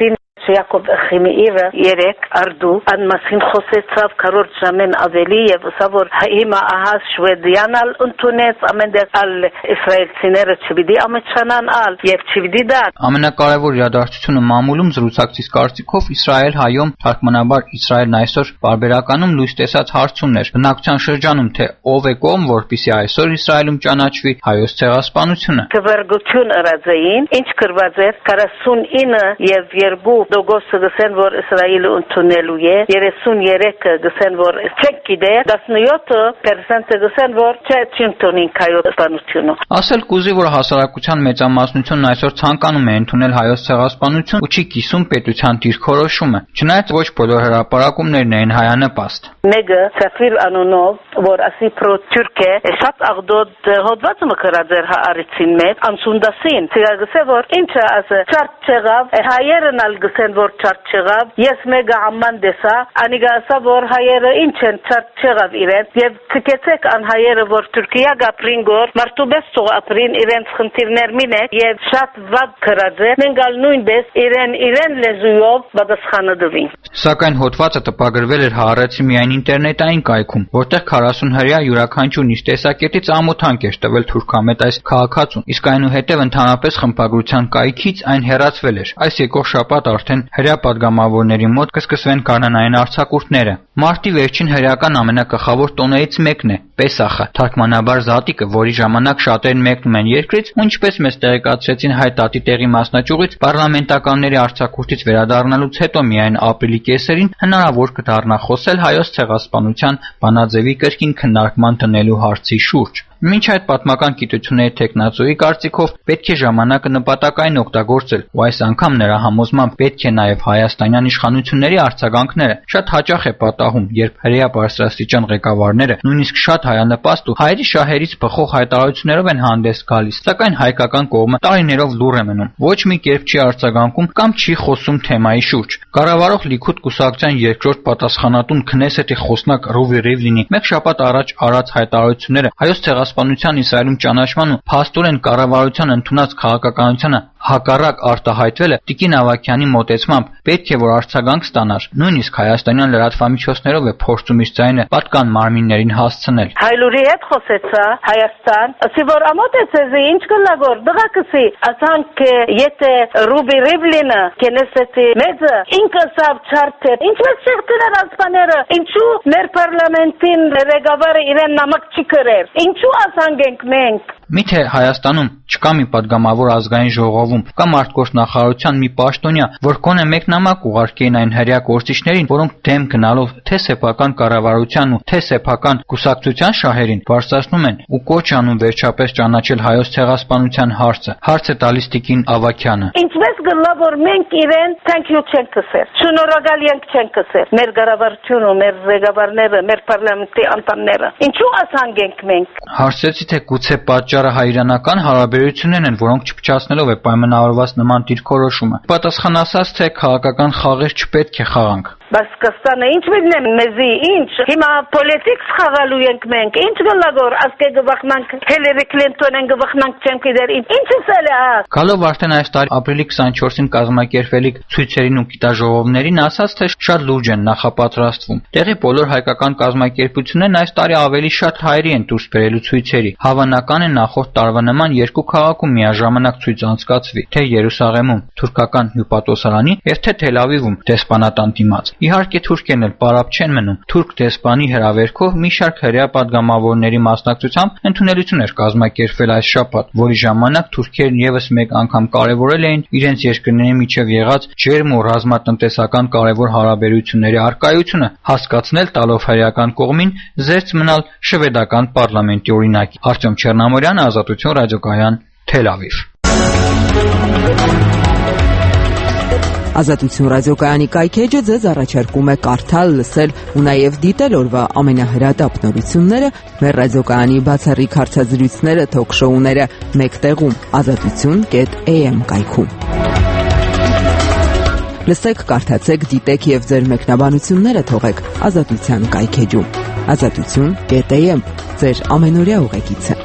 Շյակով Խիմիևը երեք արդու անմասին խոսեցավ քառորդ ժամեն ավելի եւ ասա որ հիմա ահա շվեդիանալ ընդունեց ամենտեղ ալ իսրայելցիները չպիտի ամենչանան ալ եւ չպիտի դա ամենակարևոր իրադարձությունը մամուլում զրուցակցից կարծիքով Իսրայել հայոմ թարգմանաբար Իսրայելն այսօր բարբերականում լույս տեսած հարցումն էր բնակության շրջանում թե ով է կողմ որպեսզի այսօր Իսրայելում ճանաչվի հայոց ցեղասպանությունը Կվերգություն ըրաձեին ինչ կրված էր քառասունինը եւ երկու դոգոսը գսեն որ Իսրայելը ընդունելու է երեսուներեքը գսեն որ չեք գիտեր տասնյոթ տոկոս գսեն որ չընդունին հայոց ցեղասպանությունը ասել կուզի որ հասարակության մեծամասնությունն այսօր ցանկանում է ընդունել հայոց ցեղասպանություն ու չի կիսում պետության դիրքորոշումը չնայած ոչ բոլոր հրապարակումներն էին հայանպաստ Մեկը Սաֆիր անունով որ ասի պրո թուրք է շատ աղդոտ հոդվածը մկրած էր հարցին մեջ անցունդասին ցեղը որ ինչը ասը չարտ չեղավ հայերն ալ գսեն որ չարտ չեղավ ես մեկը ամման դեսա անիգա ասա որ հայերը ինչ են չարտ չեղավ իրեն եւ ցկեցեք ան հայերը որ Թուրքիա գապրին գոր մարտուբես ցող ապրին իրենց խնդիրներ մին է եւ շատ վատ կրած է մենգալ նույնպես իրեն իրեն լեզուով պատասխանը դվին Սակայն հոդվածը տպագրվել էր Հaaretz-ի միայն ինտերնետային կայքում, որտեղ քառասուն հրեա յուրաքանչյուրն իր տեսակետից ամոթանք էր տվել թուրքամետ այս քաղաքացուն, իսկ այնուհետև ընդհանրապես խմբագրության կայքից այն հեռացվել էր։ Այս եկող շաբաթ արդեն հրեա падգամավորների մոտ կսկսվեն կանոնային արձակուրդները։ Մարտի վերջին հրեական ամենակխավոր տոներից մեկն է Պեսախը, թարգմանաբար Զատիկը, որի ժամանակ շատերն մեկնում են երկրից, ու ինչպես մեզ տեղեկացրեցին հայ տատի տեղի մասնաճյուղից, պարլամենտականների արձակուրդից վերադառնալուց հետո միայն ապրիլի կեսերին հնարավոր կդառնա խոսել հայոց ցեղասպանության բանաձևի կրկին քննարկման տնելու հարցի շուրջ։ Մինչ այդ պատմական գիտությունների տեխնացուի կարծիքով պետք է ժամանակը նպատակային օգտագործել, ու այս անգամ նրա համոզմամբ պետք է նաև հայաստանյան իշխանությունների արձագանքները։ Շատ հաճախ է պատահում, երբ հրեա բարձրաստիճան ղեկավարները նույնիսկ շատ հայանպաստ ու հայերի շահերից բխող հայտարարություններով են հանդես գալիս, սակայն հայկական կողմը տարիներով լուռ է մնում, ոչ մի կերպ չի արձագանքում կամ չի խոսում թեմայի շուրջ։ Կառավարող Լիքուդ կուսակցության երկրորդ պատասխանատուն Քնեսեթի խոսնակ Ռուվի Ռիվլինի մեկ շաբաթ առաջ արած հայտարարությունները հայոց ցեղասպանության Իսրայելում ճանաչման ու փաստորեն կառավարության ընդունած քաղաքականությանը հակառակ արտահայտվելը Տիկին Ավագյանի մոտեցմամբ պետք է որ արձագանք ստանար, նույնիսկ հայաստանյան լրատվամիջոցներով է փորձում իր ձայնը պատկան մարմիններին հասցնել։ Հայլուրի հետ խոսեցա Հայաստան, ասի որ ամոթեցեզի ինչ կլագոր դղակսի, ասանք եթե Ռուբի Ռիվլինը Քնեսեթի մեծը ինքը սավ չարթե, ինչպես շեղտներ ասպաները, ինչու մեր պարլամենտին ղեկավարը իրեն նամակ չի գրել, ինչու ասանք մենք Միթե Հայաստանում չկա մի падգամավոր ազգային ժողովում կամ արտգործ նախարարության մի պաշտոնյա, որ կոնե մեկ նամակ ուղարկեին այն հրեա գործիչներին, որոնք դեմ գնալով թե սեփական կառավարության ու թե սեփական կուսակցության շահերին բարձրացնում են ու կոչ անում վերջապես ճանաչել հայոց ցեղասպանության հարցը։ Հարց է տալիս Տիկին Ավագյանը։ Ինչպես գլա որ մենք իրեն thank you չենք կսել։ Շնորհակալ ենք չենք կսել։ Մեր կառավարությունը, մեր ղեկավարները, մեր պարլամենտի անդամները։ Ինչու ասանք ենք մենք։ Հարցեցի թե գուցե պատճառը հայիրանական հարաբերություններն են, որոնք չփչացնելով է պայմանավորված նման դիրքորոշումը։ Պատասխան ասաց, թե քաղաքական խաղեր չպետք է խաղանք։ Բայց կստանը ինչ միտն է մեզի, ինչ, հիմա պոլիտիկս խաղալու ենք մենք, ինչ գլագոր, ասկե գվախնանք, Հիլարի Քլինտոնեն գվախնանք չեմ գիտեր, ինչ ասել է ա։ Գալով արդեն այս տարի ապրիլի քսանչորսին կազմակերպվելիք ցույցերին ու գիտաժողովներին ասաց, թե շատ լուրջ են նախապատրաստվում։ Տեղի բոլոր հայկական կազմակերպություններն այս տարի ավելի շատ հայերի են դուրս բերելու ցույցերի։ Հավանական է նախորդ տարվա նման երկու քաղաքում միաժամանակ ցույց անցկացվի, թե Երուսաղեմում, թուրքական հյուպատոսարանի եւ թե Թել Ավիվում, դեսպանատան դիմաց։ Իհարկե Թուրքերն էլ պարապ չեն մնում։ Թուրք դեսպանի հրավերքով մի շարք հրեա падգամավորների մասնակցությամբ ընդունելություն էր կազմակերպվել այս շաբաթ, որի ժամանակ թուրքերն եւս մեկ անգամ կարևորել էին իրենց երկրների միջև եղած ջերմ ու ռազմատնտեսական կարևոր հարաբերությունների առկայությունը, հասկացնել տալով հայկական կողմին զերծ մնալ շվեդական պարլամենտի օրինակի։ Արտյոմ Չեռնամորյան, Ազատություն ռադիոկայան, Թել Ավիվ։ Ազատություն ռադիոկայանի կայքեջը ձեզ առաջարկում է կարդալ, լսել ու նաև դիտել օրվա ամենահրատապ նորությունները մեր ռադիոկայանի բացառիկ հարցազրույցները, թոք-շոուները մեկ տեղում ազատություն կետ էյ էմ կայքում։ Լսեք, կարդացեք, դիտեք եւ ձեր մեկնաբանությունները թողեք Ազատության կայքեջում։ Ազատություն կետ էյ էմ ձեր ամենօրյա ուղեկիցը։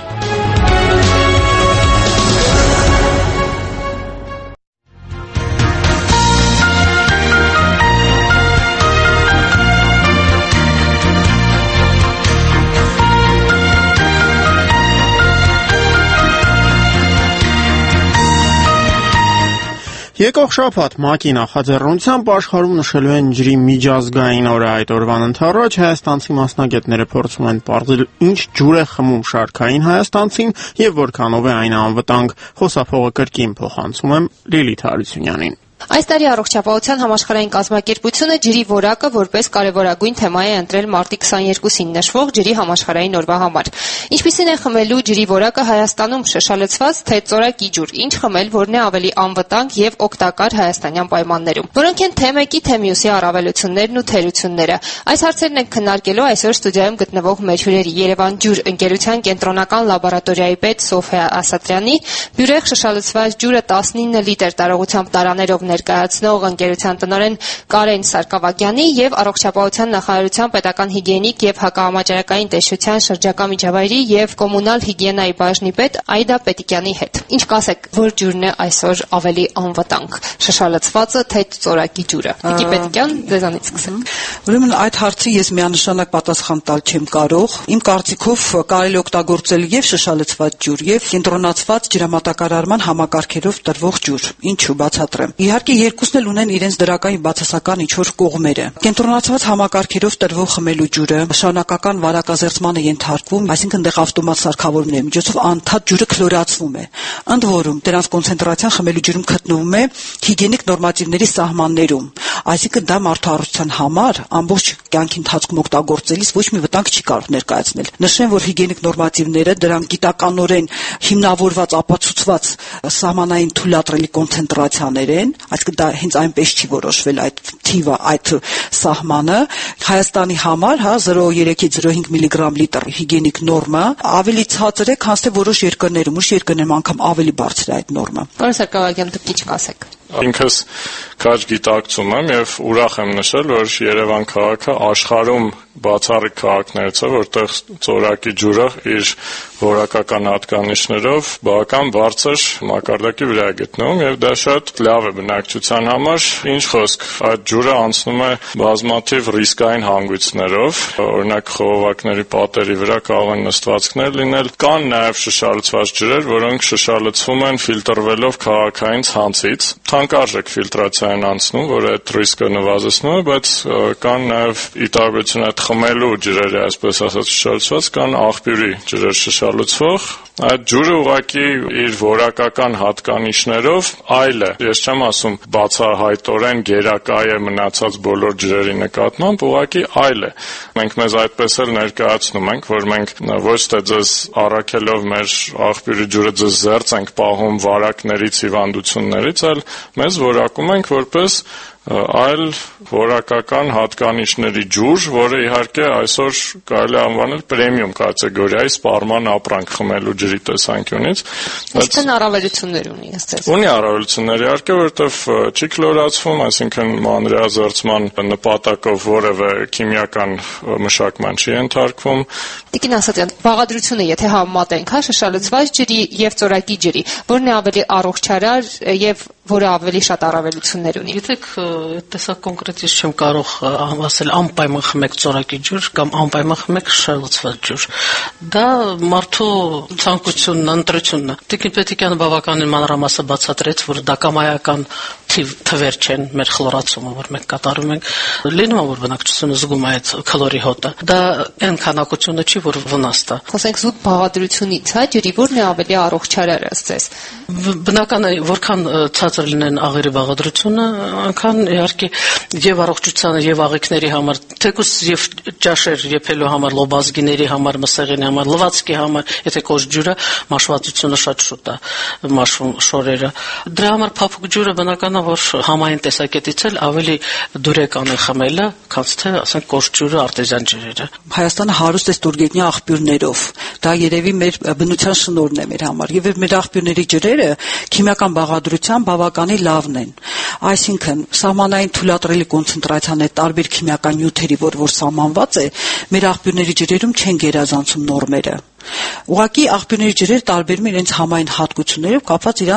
Եկող շաբաթ ՄԱԿ-ի նախաձեռնությամբ աշխարհում նշելու են ջրի միջազգային օրը։ Այդ օրվան ընթառաջ հայաստանցի մասնագետները փորձում են պարզել ինչ ջուր է խմում շարքային հայաստանցին եւ որքանով է այն անվտանգ։ Խոսափողը կրկին փոխանցում եմ Լիլիթ Հարությունյանին։ Այս տարի առողջապահության համաշխարհային կազմակերպությունը ջրի որակը որպես կարևորագույն թեմա է ընտրել մարտի քսաներկուսին նշվող ջրի համաշխարհային օրվա համար։ Ինչպիսին է խմելու ջրի որակը Հայաստանում, շշալցված թե ծորակի ջուր, ինչ խմել, որն է ավելի անվտանգ եւ օգտակար հայաստանյան պայմաններում։ Որոնք են թե մեկի թե մյուսի առավելություններն ու թերությունները։ Այս հարցերն ենք քննարկելու այսօր ստուդիայում գտնվող մեր հյուրերի Երևան ջուր ընկերության կենտրոնական լաբորատորիայի պետ Սոֆիա Ասատրյանի, բյուրեղ շշալցված ջուրը տասնինը լիտր տարողությամբ տարաներով ներկայացնող ընկերության տնօրեն Կարեն Սարգսակյանի եւ առողջապահության նախարարության պետական հիգիենիկ եւ հակահամաճարակային տեսչության շրջակա միջավայրի եւ կոմունալ հիգիենայի բաժնի պետ Այդա Պետիկյանի հետ։ Ինչ կասեք, որ ջուրն է այսօր ավելի անվտանգ, շշալցվածը թե ծորակի ջուրը։ Պիտի Պետիկյան, դեզանից սկսենք։ Ուրեմն այդ հարցի ես միանշանակ պատասխան տալ չեմ կարող։ Իմ կարծիքով կարելի օգտագործել եւ շշալցված ջուր եւ կենտրոնացված ջրամատակարարման համակարգերով տրվող ջուր։ Ինչու բացատրեմ։ Իհարկե երկուսն էլ ունեն իրենց դրական բացասական ինչ-որ կողմերը։ Կենտրոնացված համակարգերով տրվող խմելու ջուրը շարունակական վարակազերծման է ենթարկվում, այսինքն դեղ ավտոմատ սարքավորումների միջոցով անդադար ջուրը քլորացվում է։ Ընդ որում դրանց կոնցենտրացիան խմելու ջուրում գտնվում է հիգիենիկ նորմատիվների սահմաններում, այսինքն դա մարդու առողջության համար ամբողջ կյանքի ընթացքում օգտագործելիս ոչ մի վտանգ չի կարող ներկայացնել։ Նշեմ, որ հիգիենիկ նորմատիվները դրանք գիտականորեն հիմնավորված, ապացուցված սահմանային թույլատրելի կոնցենտրացիաներ են, այսինքն դա հենց այնպես չի որոշվել այդ թիվը, այդ սահմանը։ Հայաստանի համար, հա, զրո կոմա երեքից զրո հինգ միլիգրամ լիտր հիգիենիկ նորմը ավելի ցածր է, քան թե որոշ երկրներում, ուշ երկրներում անգամ ավելի բարձր է այդ նորմը։ Պարոն Սարգսակյան, դուք ինչ կասեք։ Ինքս քաջ գիտակցում եմ եւ ուրախ եմ նշել, որ Երևան քաղաքը աշխարհում բացառիկ քաղաքներից է, որտեղ ծորակի ջուրը իր որակական հատկանիշներով բավական բարձր մակարդակի վրա է գտնվում եւ դա շատ լավ է բնակչության համար։ Ինչ խոսք, այդ ջուրը անցնում է բազմաթիվ ռիսկային հանգույցներով, օրինակ խողովակների պատերի վրա կարող են նստվածքներ լինել, կան նաեւ շշալցված ջրեր, որոնք շշալցվում են ֆիլտրվելով քաղաքային ցանցից, թանկարժեք ֆիլտրացիա են անցնում, որը այդ ռիսկը նվազեցնում է, բայց կան նաեւ ի տարբերություն այդ խմելու ջրերի, այսպես ասած, շշալցված, կան աղբյուրի ջրեր շշալցվող։ Այդ ջուրը ուղղակի իր որակական հատկանիշներով այլ է։ Ես չեմ ասում բացահայտորեն գերակա է մնացած բոլոր ջրերի նկատմամբ, ուղղակի այլ է։ Մենք մեզ այդպես էլ ներկայացնում ենք, որ մենք ոչ թե ձեզ առաքելով մեր աղբյուրի ջուրը ձեզ զերծ ենք պահում վարակներից, հիվանդություններից, այլ մեզ որակում ենք որպես այլ որակական հատկանիշների ջուր, որը իհարկե այսօր կարելի է անվանել պրեմիում կատեգորիայի սպառման ապրանք խմելու ջրի տեսանկյունից։ Ինչքան առավելություններ ունի ըստ։ Ունի առավելություններ իհարկե, որովհետև չի քլորացվում, այսինքն մանրեազերծման նպատակով որևէ քիմիական մշակման չի ենթարկվում։ Տիկին Ասատրյան, բաղադրությունը եթե համեմատենք, հա, շշալցված ջրի եւ ծորակի ջրի, որն է ավելի առողջարար եւ որը ավելի շատ առավելություններ ունի։ Գիտեք, տեսակ կոնկրետից չեմ կարող ասել անպայման խմեք ծորակի ջուր կամ անպայման խմեք շշալցված ջուր։ Դա մարդու ցանկությունն, ընտրությունն է։ Տիկին Պետիկյանը բավականին մանրամասը բացատրեց, որ դա կամայական թվեր չեն մեր խլորացումը, որ մենք կատարում ենք, լինում է, որ բնակչությունը զգում է այդ քլորի հոտը։ Դա այն քանակությունը չի, որ վնաս տա։ Խոսենք զուտ բաղադրությունից, հա, ջրի որն է ավելի առողջարար ըստ։ Բնական է, որքան ցածր լինեն աղերի բաղադրությունը, այնքան իհարկե եւ առողջությանը եւ աղիքների համար, թեկուզ եւ ճաշեր եփելու համար, լոբազգիների համար, մսեղների համար, լվացքի համար, եթե կոշ ջուրը մաշվածությունը շատ շուտ է մաշվում շորերը։ Դրա համար փափուկ ջուրը բնական է, որ համային տեսակետից էլ ավելի դուրեկան է խմելը, քան թե ասենք կոշ ջուրը, արտեզյան ջրերը։ Հայաստանը հարուստ է ստորգետնյա աղբյուրներով։ Դա երևի մեր բնության շնորհն է մեր համար եւ մեր աղբյուրների ջրերը քիմիական բաղադրության բավականին լավն են։ Այսինքն սահմանային թույլատրելի կոնցենտրացիան է տարբեր քիմիական նյութերի, որ որ սահմանված է, մեր աղբյուրների ջրերում չեն գերազանցում նորմերը։ Ուղղակի աղբյուրների ջրերը տարբերում են իրենց համային հատկություններով կապված իրենց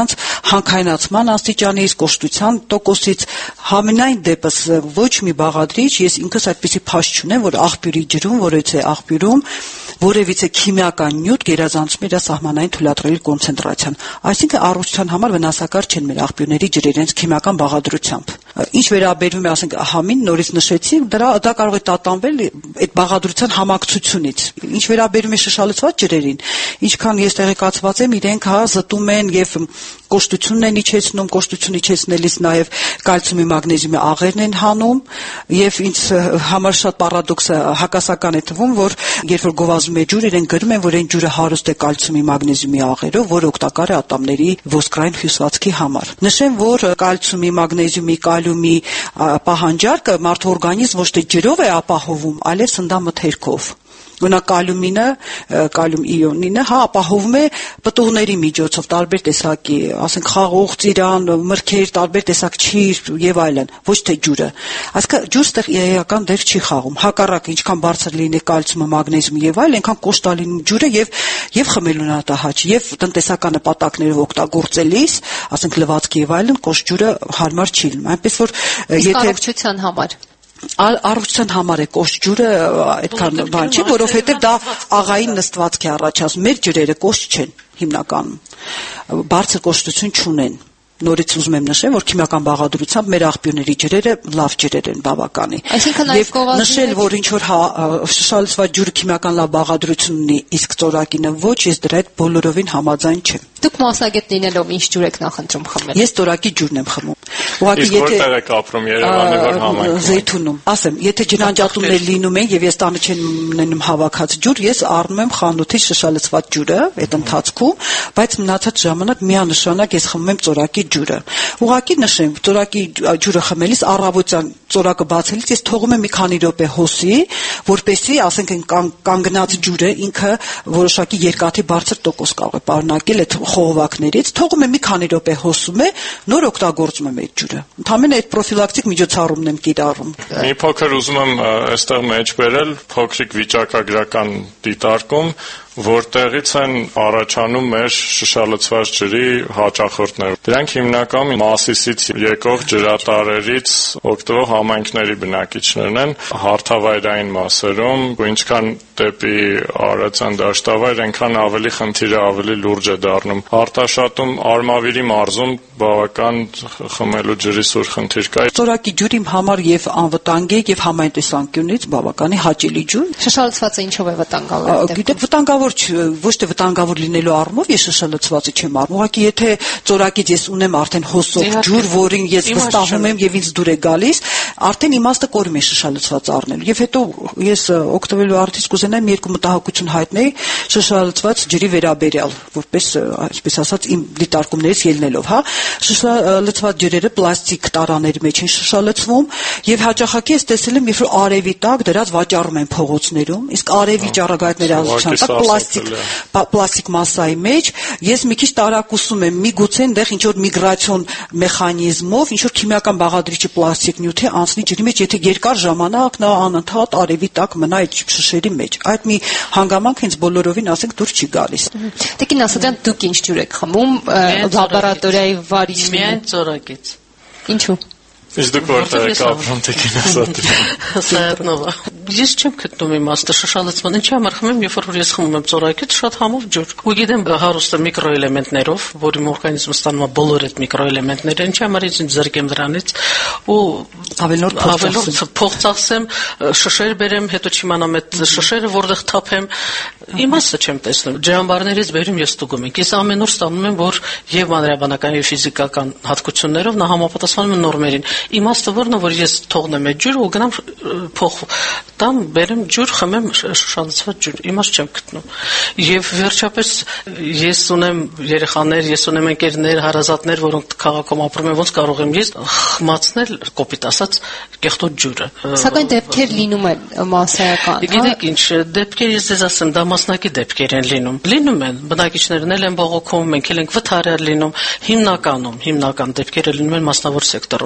հանքայնացման աստիճանից, կոշտության տոկոսից, համենայն դեպս ոչ մի բաղադրիչ, ես ինքս այդպիսի փաստ չունեմ, որ աղբյուրի ջրում, որ եթե աղբյուրում որևիցե քիմիական նյութ գերազանցում իր սահմանային թույլատրելի կոնցենտրացիան։ Այսինքն առողջության համար վնասակար չեն մեր աղբյուրների ջրերը իրենց քիմիական բաղադրությամբ։ Ինչ վերաբերում է, ասենք, համին, նորից նշեցի, դրա դա կարող է տատանվել այդ բաղադրության համակցությունից։ Ինչ վերաբերում է շշալցված ջրերին, ինչքան ես տեղեկացված եմ, իրենք հա զտում են եւ կոշտությունն են իջեցնում, կոշտություն իջեցնելիս նաեւ կալցիումի մագնեզիումի աղերն են հանում եւ ինձ համար շատ պարադոքս հակասական է թվում, որ երբ որ գովազդում է ջուր, իրենք գրում են, որ այն ջուրը հարուստ է կալցիումի մագնեզիումի աղերով, որ օգտակար է ատամների ոսկրային հյուսվածքի համար։ Նշեմ, որ կալցիումի, մագնեզիումի, կալիումի պահանջարկը մարդու օրգանիզմ ոչ թե ջրով է ապահովում, այլև սննդամթերքով։ Օրինակ կալիումինը, կալիում իոնինը, հա, ապահովում է պտուղների միջոցով, տարբեր տեսակի, ասենք խաղող, ծիրան, մրգեր, տարբեր տեսակ չիր եւ այլն, ոչ թե ջուրը։ Այսինքն ջուրը ստեղ էական դեր չի խաղում։ Հակառակ ինչքան բարձր լինի կալցիումը, մագնեզիումը եւ այլն, այնքան կոշտալին ջուրը եւ եւ խմելու նատահաճ եւ տնտեսական նպատակներով օգտագործելիս, ասենք լվացքի եւ այլն, կոշտ ջուրը հարմար չի լինում։ Այնպես որ եթե առողջության համար առողջության համար է կոշտ ջուրը այդքան բան չի, որովհետև դա աղային նստվածք է առաջացնում։ Մեր ջրերը կոշտ չեն հիմնականում, բարձր կոշտություն չունեն։ Նորից ուզում եմ նշեմ, որ քիմիական բաղադրությամբ մեր աղբյուրների ջրերը լավ ջրեր են բավականի։ Այսինքն նշել, որ ինչ որ շշալցված ջուրը քիմիական լավ բաղադրություն ունի, իսկ ծորակինը ոչ, ես դրա հետ բոլորովին համաձայն չեմ։ Դուք մասնագետ լինելով ինչ ջուր եք նախընտրում խմել։ Ես ծորակի ջուրն եմ խմում։ Իսկ որտեղ եք ապրում Երևանի որ համայնքում։ Զեյթունում։ Ասեմ, եթե ջրանջատումներ լինում են եւ ես տանը չեմ ունենում հավաքած ջուր, ես առնում եմ խանութից շշալցված ջուրը այդ ընթացքում, բայց մնացած ժամանակ միանշանակ ես խմում եմ ծորակի ջուրը։ Ուղղակի նշեմ, ծորակի ջուրը խմելիս առավոտյան ծորակը բացելիս ես թողում եմ մի քանի րոպե հոսի, որպեսզի, ասենք, կանգնած ջուրը ինքը որոշակի երկաթի բարձր տոկոս կարող է պարունակել այդ խողովակներից, թողում եմ մի քանի րոպե հոսում է, նոր օգտագործում եմ այդ ջուրը։ Ընդհանրապես այդ պրոֆիլակտիկ միջոցառումն եմ կիրառում։ Մի փոքր ուզում եմ այստեղ մեջ բերել փոքրիկ վիճակագրական դիտարկում, որտեղից են առաջանում մեր շշալցված ջրի հաճախորդներ։ Դրանք հիմնականում Մասիսից եկող ջրատարերից օգտվող համայնքների բնակիչներն են, հարթավայրային մասերում, ինչքան դեպի Արարատյան դաշտավայր, այնքան ավելի խնդիրը ավելի լուրջ է դառնում։ Արտաշատում Արմավիրի մարզում բավական խմելու ջրի սուր խնդիր կա։ Ծորակի ջուրը իմ համար եւ անվտանգ է եւ համայն տեսանկյունից բավականին հաճելի ջուր։ Շշալցվածը ինչով է վտանգավոր։ Գիտեք, վտանգավոր ոչ թե վտանգավոր լինելու առումով ես շշալցվածը չեմ առնում։ Ուղղակի եթե ծորակից ես ունեմ արդեն հոսող ջուր, որին ես վստահում եմ եւ ինձ դուր է գալիս, արդեն իմաստը կորում է շշալցված առնելու։ Եվ հետո ես օգտվելու արդից կուզենամ երկու մտահոգություն հայտնել շշալցված ջրի վերաբերյալ, որպես այսպես ասած իմ դիտարկումներից ելնելով, հա։ Շշալցված ջրերը պլաստիկ տարաների մեջ են շշալցվում եւ հաճախակի ես տեսել եմ, երբ որ արևի տակ դրած վաճառում են փողոցներում, իսկ արևի ճառագայթների ազդեցության տակ պլաստիկ պլաստիկ մասայի մեջ ես մի քիչ տարակուսում եմ, միգուցե այնտեղ ինչ որ միգրացիոն մեխանիզմով ինչ որ քիմիական բաղադրիչի պլաստիկ նյութի անցնի ջրի մեջ, եթե երկար ժամանակ նա անընդհատ արևի տակ մնա այդ շշերի մեջ։ Այդ մի հանգամանք ինձ բոլորովին ասենք դուր չի գալիս։ Տիկին Ասատրյան, դուք ինչ ջուր եք խմում լաբորատորիայի վարիչ։ Միայն ծորակից։ Ինչու։ Իսկ դուք որտեղ եք ապրում, Տիկին Ասատրյան։ Սայատնովա։ Ես չեմ գտնում իմաստը շշալցման, ինչի համար խմեմ, երբ որ ես խմում եմ ծորակից շատ համով ջուր։ Ու գիտեմ հարուստ միկրոէլեմենտներով, որի օրգանիզմը ստանում է բոլոր այդ միկրոէլեմենտները, ինչի համար ես ինձ զրկեմ դրանից ու ավելորդ փող ծախսեմ, շշեր բերեմ, հետո չիմանամ այդ շշերը որտեղ թափեմ, իմաստը չեմ տեսնում։ Ջրամբարներից բերում ես ստուգում եմ։ Ես ամեն օր ստանում եմ, որ եւ մանրէաբանական եւ ֆիզիկական հատկություններով նա համապատասխանում է նորմերին։ Իմաստը որն է, որ ես թողնեմ այդ ջուրը ու գնամ փող տամ, բերեմ ջուր, խմեմ շշալցված ջուր, իմաստ չեմ գտնում։ Եվ վերջապես ես ունեմ երեխաներ, ես ունեմ ընկերներ, հարազատներ, որոնք քաղաքում ապրում են, ոնց կարող եմ ես խմացնել, կոպիտ ասած, կեղտոտ ջուրը։ Սակայն դեպքեր լինում են մասսայական։ Գիտեք ինչ, դեպքեր ես ձեզ ասեմ, դա մասնակի դեպքեր են լինում։ Լինում են, բնակիչներն էլ են բողոքում, մենք էլ ենք վթարյալ լինում, հիմնականում, հիմնական դեպքերը լինում են մասնավոր սեկտորում։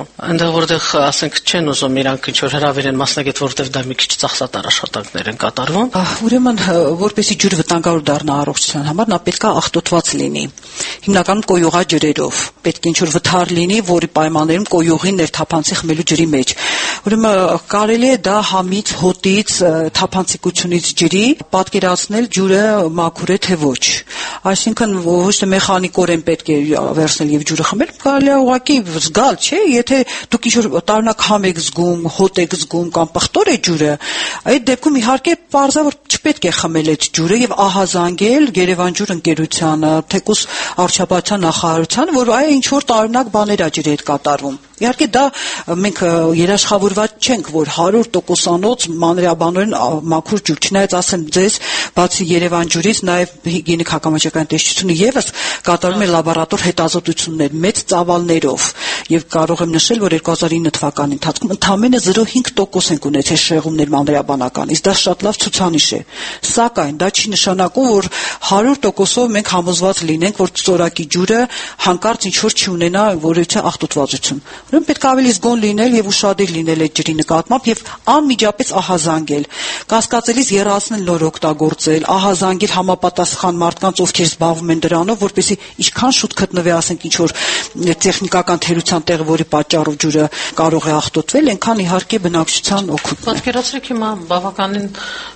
այնտեղ որտեղ ասենք չեն ուզում իրանք ինչ որ հրավիրեն մասնագետ, որտեղ դա մի քիչ ծախսատար աշխատանքներ են կատարվում։ Ուրեմն որպեսզի ջուրը վտանգավոր դառնա առողջության համար, նա պետք է աղտոտված լինի։ Հիմնականում կոյուղաջրերով պետք է ինչ որ վթար լինի, որի պայմաններում կոյուղին ներթափանցի խմելու ջրի մեջ։ Ուրեմն կարելի է դա համից, հոտից, թափանցիկությունից ջրի պատկերացնել ջուրը մաքուր է թե ոչ։ Այսինքն ոչ թե մեխանիկորեն պետք է վերցնել եւ ջուրը խմել, կարելի է ուղղակի զգալ, չէ՞, եթե դուք ինչ-որ տարօրինակ համ եք զգում, հոտ եք զգում կամ պղտոր է ջուրը, այդ դեպքում իհարկե պարզա որ չպետք է խմել այդ ջուրը եւ ահազանգել Երևան ջուր ընկերությանը, թեկուզ առողջապահության նախարարությանը, որ այ ինչ որ տարօրինակ բաներ է ջրի հետ կատարվում։ Իհարկե դա մենք երաշխավորված չենք, որ հարյուր տոկոսանոց մանրեաբանորեն մաքուր ջուր, չնայած ասեմ ձեզ, բացի Երևան ջուրից նաև հիգիենիկ հակամրջակային տեսչությունը եւս կատարում է լաբորատոր հետազոտություններ մեծ ծավալներով եւ կարող եմ նշել, որ երկու հազար ինը թվականի ընթացքում ընդամենը զրո փոքր հինգ տոկոս են ունեցել շեղումներ մանրեաբանական, իսկ դա շատ լավ ցուցանիշ է։ Սակայն դա չի նշանակում, որ հարյուր տոկոսով մենք համոզված լինենք, որ ծորակի ջուրը հանկարծ ինչ որ չի ունենա որևէ աղտոտվածություն։ Ուրեմն պետք է ավելի զգոն լինել եւ ուշադիր լինել այդ ջրի նկատմամբ եւ անմիջապես ահազանգել, կասկածելիս եռացնել նոր օգտագործել, ահազանգել համապատասխան մարդկանց, ովքեր զբաղվում են դրանով, որպեսզի ինչքան շուտ գտնվի, ասենք ինչ որ տեխնիկական թերության տեղը, որի պատճառով ջուրը կարող է աղտոտվել, այնքան իհարկե բնակչության օգուտ։ Պատկերացրեք հիմա բավականին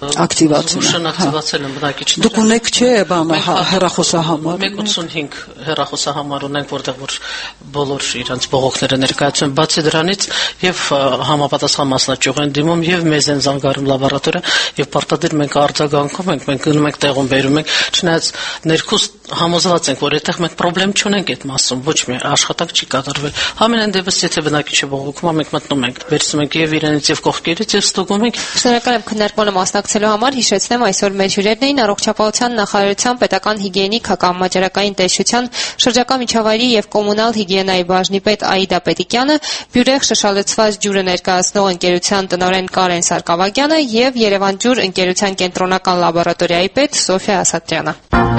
ակտիվացել են բնակիչները։ Դուք ունեք չէ, բան հեռախոսահամար։ մեկ ութսունհինգ հեռախոսահամար ունենք, որտեղ որ բոլոր իրանց բողոքները ներկայացում, բացի դրանից եւ համապատասխան մասնաճյուղ են դիմում եւ մեզ են զանգարում լաբորատորիա եւ պարտադիր մենք արձագանքում ենք, մենք գնում ենք տեղում բերում ենք, չնայած ներքուս համոզված ենք, որ այդտեղ մենք խնդրեմ չունենք այդ մասում, ոչ մի աշխատանք չի կատարվել։ Համենայն դեպս եթե բնակիչը բողոքում, մենք մտնում ենք, վերցնում ենք եւ իրենից եւ կողքերից եւ ստուգում ենք։ Շնորհակալ եմ քննարկմանը մասնակցելու համար, հիշեցնեմ այսօր մեր հյուրերն էին առողջապահության նախարարության պետական հիգիենիկ հակամաջարակային տեսչության շրջակա միջավայրի եւ կոմունալ հիգիենայի բաժնի պետ Աիդա Պետիկյանը, բյուրեղ շշալցված ջուրը ներկայացնող ընկերության տնօրեն Կարեն Սարգսակյանը եւ Երևան ջուր ընկերության կենտրոնական լաբորատորիայի պետ Սոֆիա Ասատրյանը։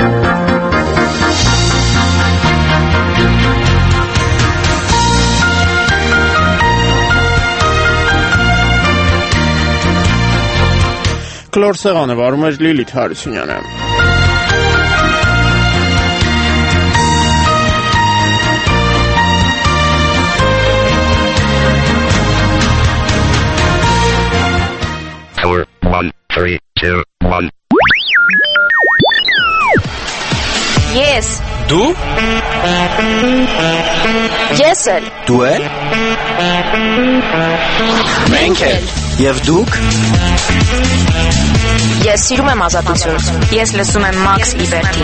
Կլոր սեղանը վարում էր Լիլիթ Հարությունյանը։ four, one, three, two, one. Yes. Դու? Ես էլ։ Դու էլ։ Մենք էլ։ Եվ դուք։ Ես սիրում եմ ազատություն։ Ես լսում եմ Max Liberty։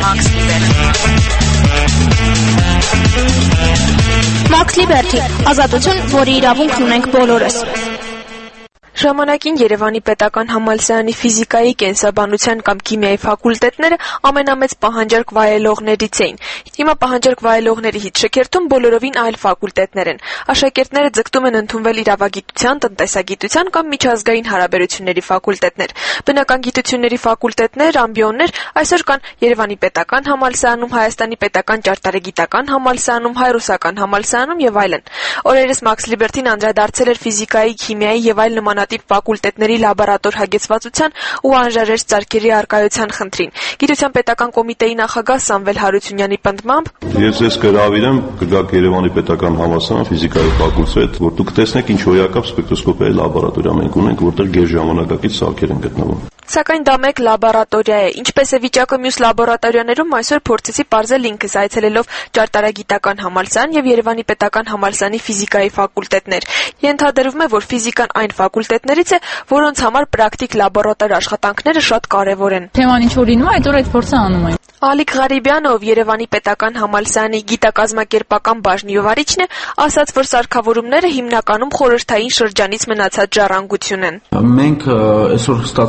Max Liberty, ազատություն, որի իրավունքն ունենք բոլորս։ Ժամանակին Երևանի պետական համալսարանի ֆիզիկայի, կենսաբանության կամ քիմիայի ֆակուլտետները ամենամեծ պահանջարկ վայելողներից էին։ Հիմա պահանջարկ վայելողների շքերթում բոլորովին այլ ֆակուլտետներ են։ Աշակերտները ձգտում են ընդունվել իրավագիտության, տնտեսագիտության կամ միջազգային հարաբերությունների ֆակուլտետներ։ Բնական գիտությունների ֆակուլտետներ, ամբիոններ այսօր կան Երևանի պետական համալսարանում, Հայաստանի պետական ճարտարագիտական համալսարանում, Հայրուսական համալսարանում եւ այլն։ Օրերս Max Liberty-ն անդրադարձել էր ֆիզիկայի, քիմիայի եւ այլ նմանատիպ ֆակուլտետների լաբորատոր հագեցվածության ու անհրաժեշտ ծրագրերի արկայության խնդրին։ Գիտության պետական կոմիտեի նախագահ Սամվել Հարությունյանի պնդմամբ Ես ես կհրավիրեմ կգաք Երևանի պետական համալսարան ֆիզիկայի ֆակուլտետ, որ դուք տեսնեք ինչ հոյակապ սպեկտրոսկոպիայի լաբորատորիա մենք ունենք, որտեղ գերժամանակից սարքեր են գտնվում։ Սակայն դա մեկ լաբորատորիա է։ Ինչպես է վիճակը մյուս լաբորատորիաներում, այսօր փորձեցի պարզել ինքս այցելելով ճարտարագիտական համալսարան եւ Երևանի պետական համալսարանի ֆիզիկայի ֆակուլտետներ։ Ենթադրվում է, որ ֆիզիկան այն ֆակուլտետներից է, որոնց համար պրակտիկ լաբորատոր աշխատանքները շատ կարեւոր են։ Թեման ինչ որ լինում է, այդ օր այդ փորձը անում են։ Ալիկ Ղարիբյանը, ով Երևանի պետական համալսարանի գիտակազմակերպական բաժնի ովարիչն է, ասաց, որ սարքավորումները հիմնականում խորհրդային շրջանից մնացած ժառանգություն են։ Մենք այսօր ստացել ենք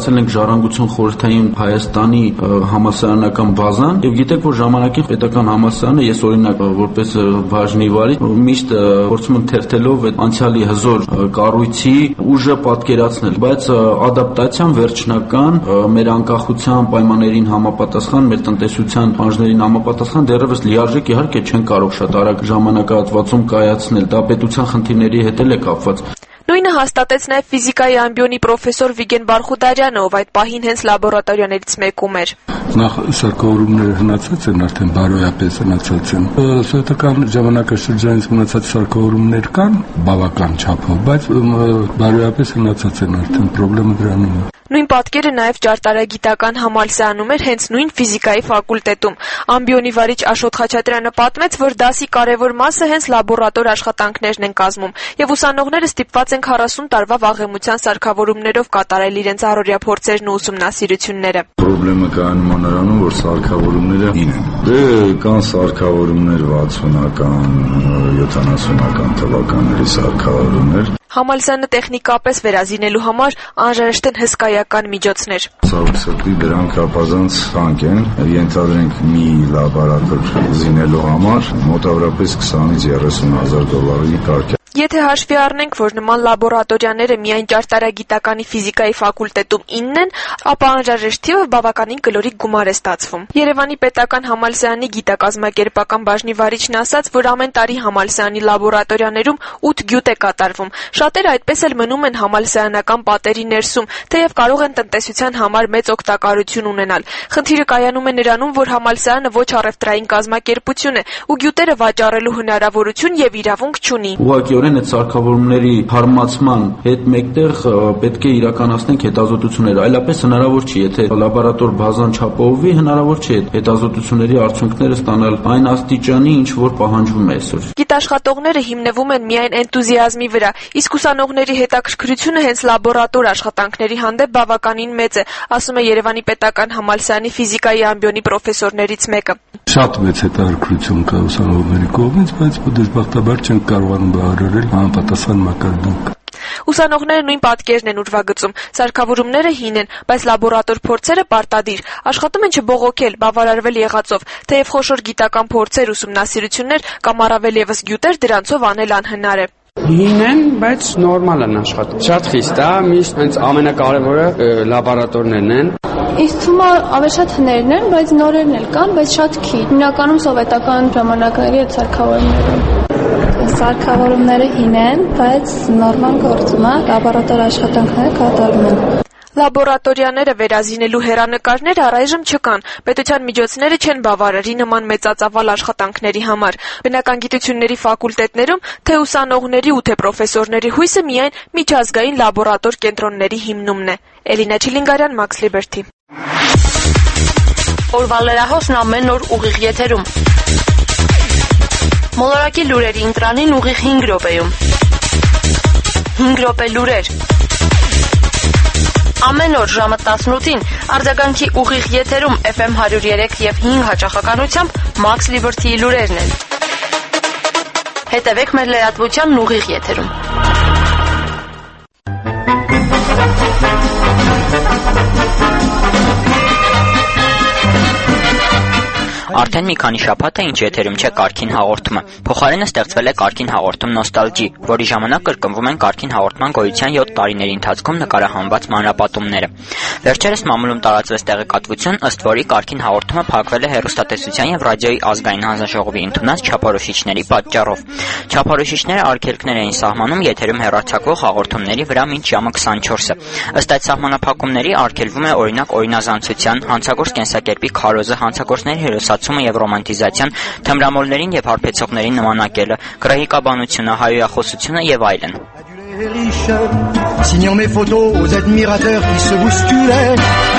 Ժառանգություն խորհրդային Հայաստանի համալսարանական բազան, եւ գիտեք, որ ժամանակին պետական համալսարանը, ես օրինակ որպես բաժնի վարիչ միշտ փորձում եմ թերթելով այդ անցյալի հզոր կառույցի ուժը պատկերացնել, բայց ադապտացիան վերջնական մեր անկախության պայմաններին համապատասխան, մեր տնտեսության պահանջներին համապատասխան դեռևս լիարժեք իհարկե չեն կարող շատ արագ ժամանակահատվածում կայացնել, դա պետության խնդիրների հետ էլ է կապված։ Նույնը հաստատեց նաև ֆիզիկայի ամբիոնի պրոֆեսոր Վիգեն Բարխուդարյանը, ով այդ պահին հենց լաբորատորիաներից մեկում էր։ Նախ սարքավորումները հնացած են, արդեն բարոյապես հնացած են։ Սովետական ժամանակաշրջանից մնացած սարքավորումներ կան բավական չափով, բայց բարոյապես հնացած են արդեն, խնդրեմը դրանում է։ Նույն պատկերը նաև ճարտարագիտական համալսարանում էր հենց նույն ֆիզիկայի ֆակուլտետում։ Ամբիոնի վարիչ Աշոտ Խաչատրյանը պատմեց, որ դասի կարևոր մասը հենց լաբորատոր աշխատանքներն են կազմում, եւ ուսանողները ստիպված են քառասուն տարվա վաղեմության սարքավորումներով կատարել իրենց առօրյա փորձերն ու ուսումնասիրությունները։ Պրոբլեմը կայանում է նրանում, որ սարքավորումները ին են։ Դե կան սարքավորումներ վաթսունական, յոթանասունական թվականների սարքավորումներ։ Համալսարանը տեխնիկապես վերազինելու համար անհրաժեշտ են հսկայական միջոցներ։ Սարսրտի դրանք ապազանց թանկ են, ենթադրենք մի լաբորատոր զինելու համար մոտավորապես քսանից երեսուն հազար դոլարի կարգ է։ Եթե հաշվի առնենք, որ նման լաբորատորիաները միայն ճարտարագիտականի ֆիզիկայի ֆակուլտետում ինն են, ապա անհրաժեշտ թիվը բավականին կլորիկ գումար է ստացվում։ Երևանի պետական համալսարանի գիտակազմակերպական բաժնի վարիչն ասաց, որ ամեն տարի համալսարանի լաբորատորիաներում ութ գյուտ է կատարվում։ Շատերը այդպես էլ մնում են համալսարանական պատերի ներսում, թեև կարող են տնտեսության համար մեծ օգտակարություն ունենալ։ Խնդիրը կայանում է նրանում, որ համալսարանը ոչ առևտրային կազմակերպություն է ու գյուտերը վաճառելու հնարավորություն եւ իրավունք չունի։ Այդ սարքավորումների հարմացման հետ մեկտեղ պետք է իրականացնենք հետազոտություններ, այլապես հնարավոր չի, եթե լաբորատոր բազան չապահովվի, հնարավոր չի հետազոտությունների արդյունքները ստանալ այն աստիճանի, ինչ որ պահանջվում է այսօր։ Գիտաշխատողները հիմնվում են միայն էնտուզիազմի վրա, իսկ ուսանողների հետաքրքրությունը հենց լաբորատոր աշխատանքների հանդեպ բավականին մեծ է, ասում է Երևանի պետական համալսարանի ֆիզիկայի ամբիոնի պրոֆեսորներից մեկը։ Շատ մեծ հետաքրքրություն կա ուսանողների կողմից, բայց դժբախտաբար չեն կարողանում բավարարել համապատասխան մակարդակ։ Ուսանողները նույն պատկերն են ուրվագծում։ Սարքավորումները հին են, բայց լաբորատոր փորձերը պարտադիր։ Աշխատում են չբողոքել, բավարարվել եղածով, թեև խոշոր գիտական փորձեր, ուսումնասիրություններ կամ առավել եւս գյուտեր դրանցով անել անհնար է։ Հին են, բայց նորմալ են աշխատում։ Շատ խիստ է, միշտ հենց ամենակարևորը լաբորատորներն են։ Ինձ թվում է ավելի շատ հներն են, բայց նորերն էլ կան, բայց շատ քիչ։ Հիմնականում սովետական ժամանակների այդ սարքավորումները։ Սարքավորումները հին են, բայց նորմալ գործում է, լաբորատոր աշխատանքները կատարում են։ Լաբորատորիաները վերազինելու հեռանկարներ առայժմ չկան։ Պետության միջոցները չեն բավարարի նման մեծածավալ աշխատանքների համար։ Բնական գիտությունների ֆակուլտետներում թե ուսանողների ու թե պրոֆեսորների հույսը միայն միջազգային լաբորատոր կենտրոնների հիմնումն է։ Էլինա Չիլինգարյան, Մաքս Լիբերթի։ Օրվա լրահոսն ամեն օր ուղիղ եթերում։ Մոլորակի լուրերի ընտրանին ուղիղ հինգ րոպեում։ հինգ րոպե լուրեր։ Ամեն օր ժամը տասնութին արձագանքի ուղիղ եթերում Էֆ Էմ հարյուր երեք եւ հինգ հաճախականությամբ Մաքս Լիբերթիի լուրերն են։ Հետևեք մեր լրատվությանն ուղիղ եթերում։ Արդեն մի քանի շաբաթ է ինչ եթերում չէ Կարգին հաղորդումը։ Փոխարենը ստեղծվել է Կարգին հաղորդում Նոստալջի, որի ժամանակ կրկնվում են Կարգին հաղորդման գոյության յոթ տարիների ընթացքում նկարահանված մանրապատումները։ Վերջերս մամուլում տարածվեց տեղեկատվություն, ըստ որի Կարգին հաղորդումը փակվել է հեռուստատեսության եւ ռադիոյի ազգային հանձնաժողովի ընդունած չափորոշիչների պատճառով։ Չափորոշիչները արգելքներ էին սահմանում եթերում հեռարձակվող հաղորդումների վրա մինչ ժամը քսանչորսը։ Ըստ այդ սահմանափակումների արգելվում է օրինակ օրինազանցության, հանցագործ կենսակերպի քարոզը, հանցագործների հերոսացումը եւ ռոմանտիզացիան, թմրամոլներին եւ հարբեցողներին նմանակելը, գրահիկաբանությունը, հայոյախոսությունը եւ այլն։ Signant mes photos aux admirateurs qui se bousculaient.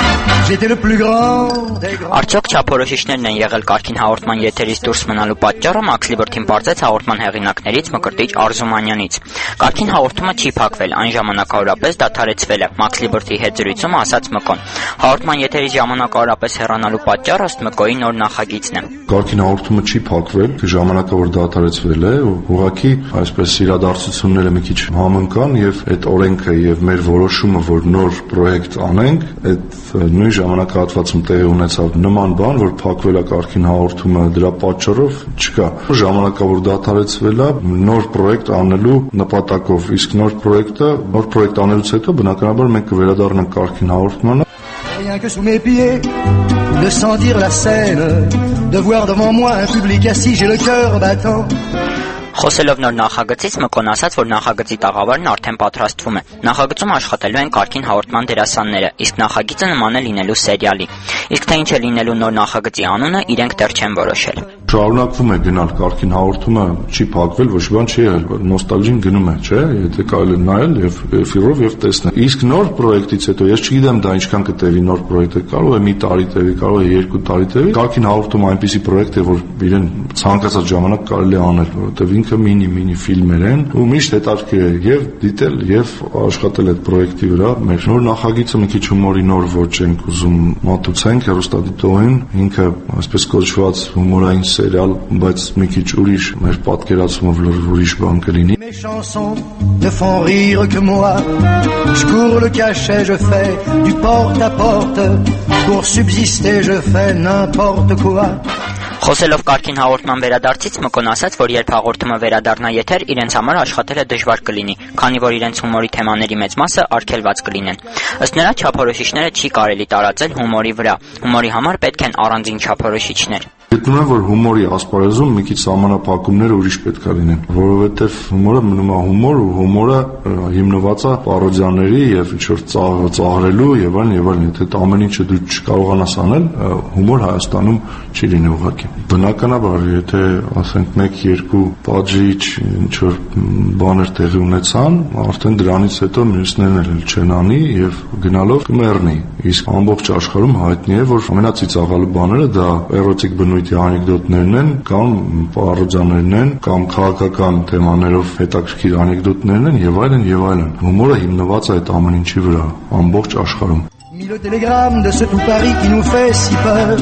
Արդյոք չափորոշիչներն են եղել կարգին հաղորդման եթերից դուրս մնալու պատճառը, Max Liberty-ն պարզեց հաղորդման հեղինակներից Մկրտիչ Արզումանյանից։ Կարգին հաղորդումը չի փակվել, այն ժամանակավորապես դադարեցվել է, Max Liberty-ի հետ զրույցում ասաց Մկոն։ Հաղորդման եթերից ժամանակավորապես հեռանալու պատճառը ըստ Մկոյի նոր նախագիծն է։ Կարգին հաղորդումը չի փակվել, ժամանակավոր դադարեցվել է, ուղղակի այսպես իրադարձությունները մի քիչ համընկան եւ այդ օրենքը եւ մեր որոշումը, որ նոր պրոյեկտ անենք, այդ նույն ժամանակահատվածում տեղի ունեցավ նման բան, որ փակվել է կարգին հաղորդումը, դրա պատճառով չկա։ Ժամանակավոր դադարեցվել է նոր պրոյեկտ անելու նպատակով, իսկ նոր պրոյեկտը, նոր պրոյեկտ անելուց հետո բնականաբար մենք կվերադառնանք կարգին հաղորդմանը։ Rien que sous mes pieds, de sentir la scène, de voir devant moi un public assis, j'ai le cœur battant. Խոսելով նոր նախագծից Մկոն ասաց, որ նախագծի տաղավարն արդեն պատրաստվում է։ Նախագծում աշխատելու են կարգին հաղորդման դերասանները, իսկ նախագիծը նման է լինելու սերիալի։ Իսկ թե ինչ է լինելու նոր նախագծի անունը, իրենք դեռ չեն որոշել։ Շարունակվում է գնալ կարգին հաղորդումը, չի փակվել, ոչ բան չի եղել, նոստալգին գնում է, չէ՞, եթե կարելի է նայել եւ ֆիրով եւ տեսնել։ Իսկ նոր պրոյեկտից հետո ես չգիտեմ դա ինչքան կտևի նոր պրոյեկտը, կարող է մի տարի տևի, կարող է երկու տարի տևի։ Կարգին հաղորդումը այնպիսի պրոյեկտ է, որ իրեն ցանկացած ժամանակ կարելի է անել, որովհետեւ ինքը մինի-մինի ֆիլմեր են ու միշտ հետաքրքիր է եւ դիտել եւ աշխատել այդ պրոյեկտի վրա։ Մեր նոր նախագիծը մի քիչ հումորի նոր ոճ ենք ուզում մատուցենք հեռուստադիտողին, ինքը այսպես կոչված հումորային սերիալ, բայց մի քիչ ուրիշ մեր պատկերացումով ուրիշ բան կլինի։ Mes chansons ne font rire que moi. Je cours le cachet, je fais du porte à porte. Pour subsister, je fais n'importe quoi. Խոսելով կարգին հաղորդման վերադարձից Մկոն ասաց, որ երբ հաղորդումը վերադառնա եթեր, իրենց համար աշխատելը դժվար կլինի, քանի որ իրենց հումորի թեմաների մեծ մասը արգելված կլինեն։ Ըստ նրա չափորոշիչները չի կարելի տարածել հումորի վրա։ Հումորի համար պետք են առանձին չափորոշիչներ։ Գտնում եմ, որ հումորի ասպարեզում մի քիչ սահմանափակումները ուրիշ պետք է լինեն, որովհետև հումորը մնում է հումոր ու հումորը հիմնված է պարոդիաների եւ ինչ-որ ծաղրելու եւ այլն եւ այլն։ Եթե այդ ամեն ինչը դու չկարողանաս անել, հումոր Հայաստանում չի լինի ուղղակի։ Բնականաբար, եթե ասենք մեկ-երկու պատժիչ ինչ-որ բաներ տեղի ունեցան, արդեն դրանից հետո մյուսներն էլ չեն անի եւ գնալով կմեռնի։ Իսկ ամբողջ աշխարհում հայտնի է, որ ամենածիծաղալու բաները դա էրոտիկ բնույթի անեկդոտներն են կամ պարոդիաներն են կամ քաղաքական թեմաներով հետաքրքիր անեկդոտներն են եւ այլն եւ այլն։ Հումորը հիմնված է այդ ամեն ինչի վրա ամբողջ աշխարհում։ Le télégramme de ce tout Paris qui nous fait si peur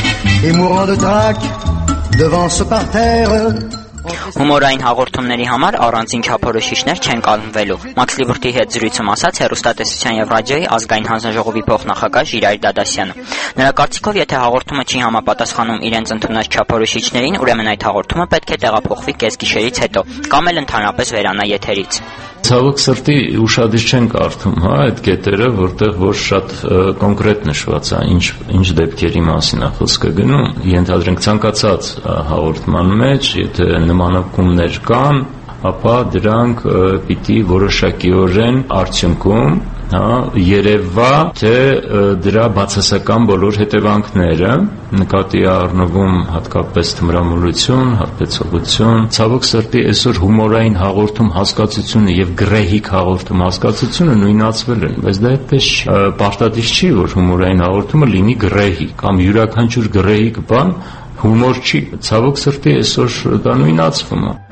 et mourant de trac devant ce parterre. Հումորային հաղորդումների համար առանձին չափորոշիչներ չեն կազմվելու։ Max Liberty-ի հետ զրույցում ասաց հեռուստատեսության եւ ռադիոյի ազգային հանձնաժողովի փոխնախագահ Ժիրայր Դադասյանը։ Նրա կարծիքով, եթե հաղորդումը չի համապատասխանում իրենց ընդունած չափորոշիչներին, ուրեմն այդ հաղորդումը պետք է տեղափոխվի կեսգիշերից հետո կամ էլ ընդհանրապես վերանա եթերից։ Ցավոք սրտի ուշադիր չեն կարդում, հա, այդ կետերը, որտեղ որ շատ կոնկրետ նշված է, ինչ ինչ դեպքերի մասին է խոսքը գնում, ենթադրենք ցանկացած հաղորդման մեջ, եթե նմանակումներ կան, ապա դրանք պիտի որոշակիորեն արդյունքում, հա, երևա, թե դրա բացասական բոլոր հետևանքները նկատի առնվում հատկապես թմրամոլություն, հարբեցողություն, ցավոք սրտի այսօր հումորային հաղորդում հասկացությունը եւ գրեհիկ հաղորդում հասկացությունը նույնացվել են, բայց դա այդպես պարտադիր չի, որ հումորային հաղորդումը լինի գրեհիկ կամ յուրաքանչյուր գրեհիկ բան հումոր չի, ցավոք սրտի այսօր դա նույնացվում է։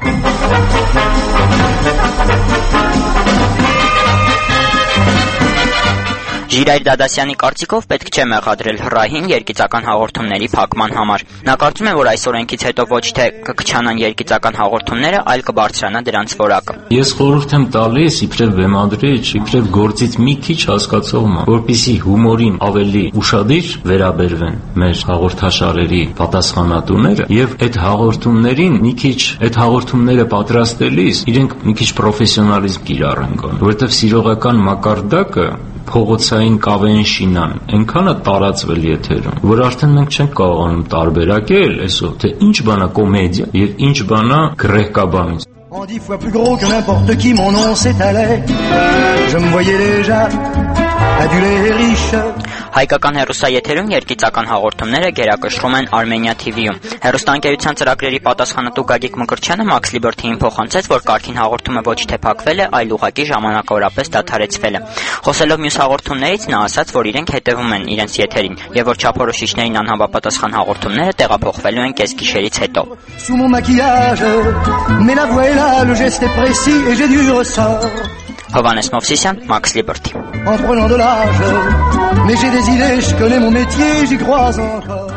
Ժիրայր Դադասյանի կարծիքով պետք չէ մեղադրել հռահին երգիծական հաղորդումների փակման համար։ Նա կարծում է, որ այս օրենքից հետո ոչ թե կքչանան երգիծական հաղորդումները, այլ կբարձրանա դրանց որակը։ Ես խորհուրդ եմ տալիս իբրև բեմադրիչ, իբրև գործից մի քիչ հասկացողը, որպեսզի հումորին ավելի ուշադիր վերաբերվեն մեր հաղորդաշարերի պատասխանատուները եւ այդ հաղորդումներին մի քիչ այդ հաղորդումները պատրաստելիս իրենք մի քիչ պրոֆեսիոնալիզմ կիրառեն, որովհետեւ սիրողական մակարդակը փողոցային կավեն շինան այնքան է տարածվել եթերում, որ արդեն մենք չենք կարողանում տարբերակել այսօր, թե ինչ բան է կոմեդիա եւ ինչ բան է գրեհկաբանություն։ En dix fois plus gros que n'importe qui, mon nom s'étalait. Je me voyais déjà aduler et riche. Հայկական հեռուստաեթերում երգիծական հաղորդումները գերակշռում են Armenia T V-ում։ Հեռուստաընկերության ծրագրերի պատասխանատու Գագիկ Մկրտչյանը Max Liberty-ին փոխանցեց, որ կարգին հաղորդումը ոչ թե փակվել է, այլ ուղղակի ժամանակավորապես դադարեցվել է։ Խոսելով մյուս հաղորդումներից, նա ասաց, որ իրենք հետևում են իրենց եթերին եւ որ չափորոշիչներին անհավապատասխան հաղորդումները տեղափոխվելու են կեսգիշերից հետո։ Sous mon maquillage, mais la voix est là, le geste est précis et j'ai du ressort. Հովանես Մովսիսյան, Max Liberty. En prenant de l'âge, mais j'ai des idées, je connais mon métier, j'y crois encore.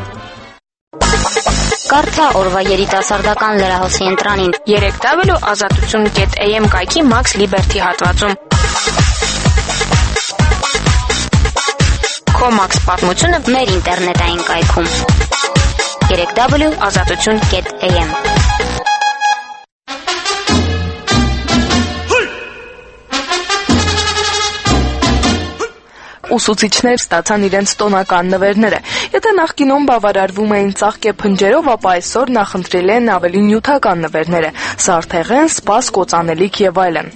Կարծա օրվա երիտասարդական լրահոսի ընտրանին երեք w ազատություն կետ a m կայքի Max Liberty հատվածում։ Քո Max պատմությունը մեր ինտերնետային կայքում երեք w ազատություն կետ a m Ուսուցիչներ ստացան իրենց տոնական նվերները։ Եթե նախկինում բավարարվում էին ծաղկե փնջերով, ապա այսօր նախընտրել են ավելի նյութական նվերները՝ զարդեղեն, սպաս, կոծանելիք եւ այլն։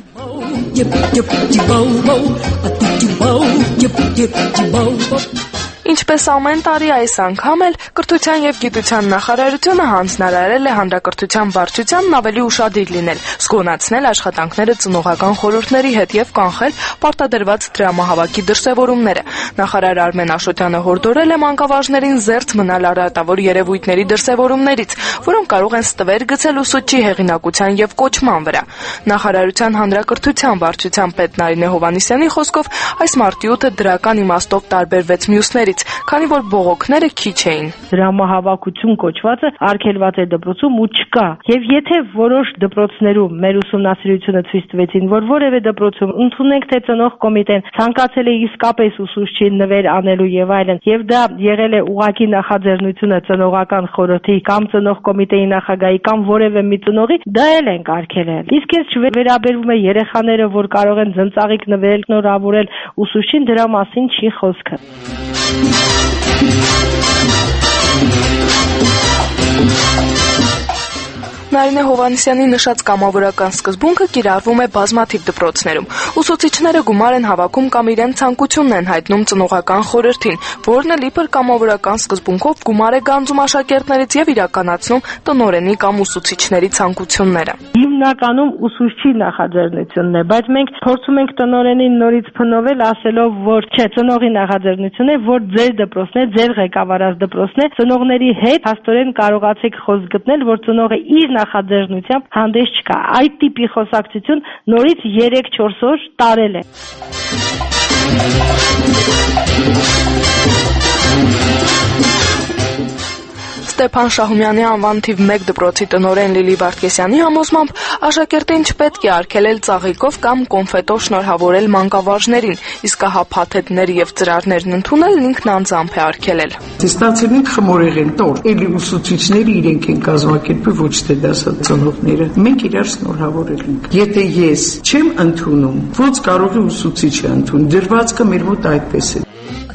Ինչպես ամեն տարի այս անգամ էլ կրթության եւ գիտության նախարարությունը հանձնարարել է հանրակրթության վարչությանն ավելի ուշադիր լինել, զգոնացնել աշխատանքները ծնողական խորհուրդների հետ եւ կանխել պարտադրված դրամահավաքի դրսեւորումները։ Նախարար Արմեն Աշոտյանը հորդորել է մանկավարժներին զերծ մնալ առատավոր երևույթների դրսեւորումներից, որոնք կարող են ստվեր գցել ուսուցչի հեղինակության եւ կոչման վրա։ Նախարարության հանրակրթության վարչության պետ Նարինե Հովհաննիսյանի խոսքով այս մարտի ութը դրական իմաստով տարբերվեց մյուսներից, քանի որ բողոքները քիչ էին։ Դրամահավաքություն կոչվածը արգելված է դպրոցում ու չկա։ Եվ եթե որոշ դպրոցներում մեր ուսումնասիրությունը ցույց տվեցին, որ որևէ դպրոցում ընդունենք թե ծնող կոմիտեն ցանկացել է իսկապես ուսուցչին նվեր անելու եւ այլն, եւ դա եղել է ուղղակի նախաձեռնությունը ծնողական խորհրդի կամ ծնող կոմիտեի նախագահի կամ որևէ մի ծնողի, դա էլ ենք արգելել։ Իսկ ես չվերաբերվում է երեխաները, որ կարող են ծնծաղիկ նվեր նորավորել ուսուցչին, դրա մասին չի խոսքը։ Նարինե Հովհաննիսյանի նշած կամավորական սկզբունքը կիրառվում է բազմաթիվ դպրոցներում։ Ուսուցիչները գումար են հավաքում կամ իրենց ցանկությունն են հայտնում ծնողական խորհրդին, որն էլ իբր կամավորական սկզբունքով գումար է գանձում աշակերտներից եւ իրականացնում տնօրենի կամ ուսուցիչների ցանկությունները։ Հիմնականում ուսուցչի նախաձեռնությունն է, բայց մենք փորձում ենք տնօրենին նորից փնովել, ասելով, որ չէ, ծնողի նախաձեռնությունն է, որ ձեր դպրոցն է, ձեր ղեկավարած դպրոցն է, ծնողների հետ հաստորեն կարողացեք խոսք գտնել, որ ծնողը իր նախաձեռնությամբ հանդես չկա։ Այդ տիպի խոսակցություն նորից երեք-չորս օր տարել է։ Ստեփան Շահումյանի անվան թիվ մեկ դպրոցի տնօրեն Լիլի Վարդգեսյանի համոզմամբ աշակերտին չպետք է արգելել ծաղիկով կամ կոնֆետով շնորհավորել մանկավարժներին, իսկ հա փաթեթներ եւ ծրարներն ընդունելն ինքն անձամբ է արգելել։ Ստացելին խմորեղեն տոր, էլի ուսուցիչները իրենք են կազմակերպել, ոչ թե դասածնողները։ Մենք իրար շնորհավորել ենք։ Եթե ես չեմ ընդունում, ոնց կարող է ուսուցիչը ընդունել։ Դրվածքը մեր մոտ այդպես է։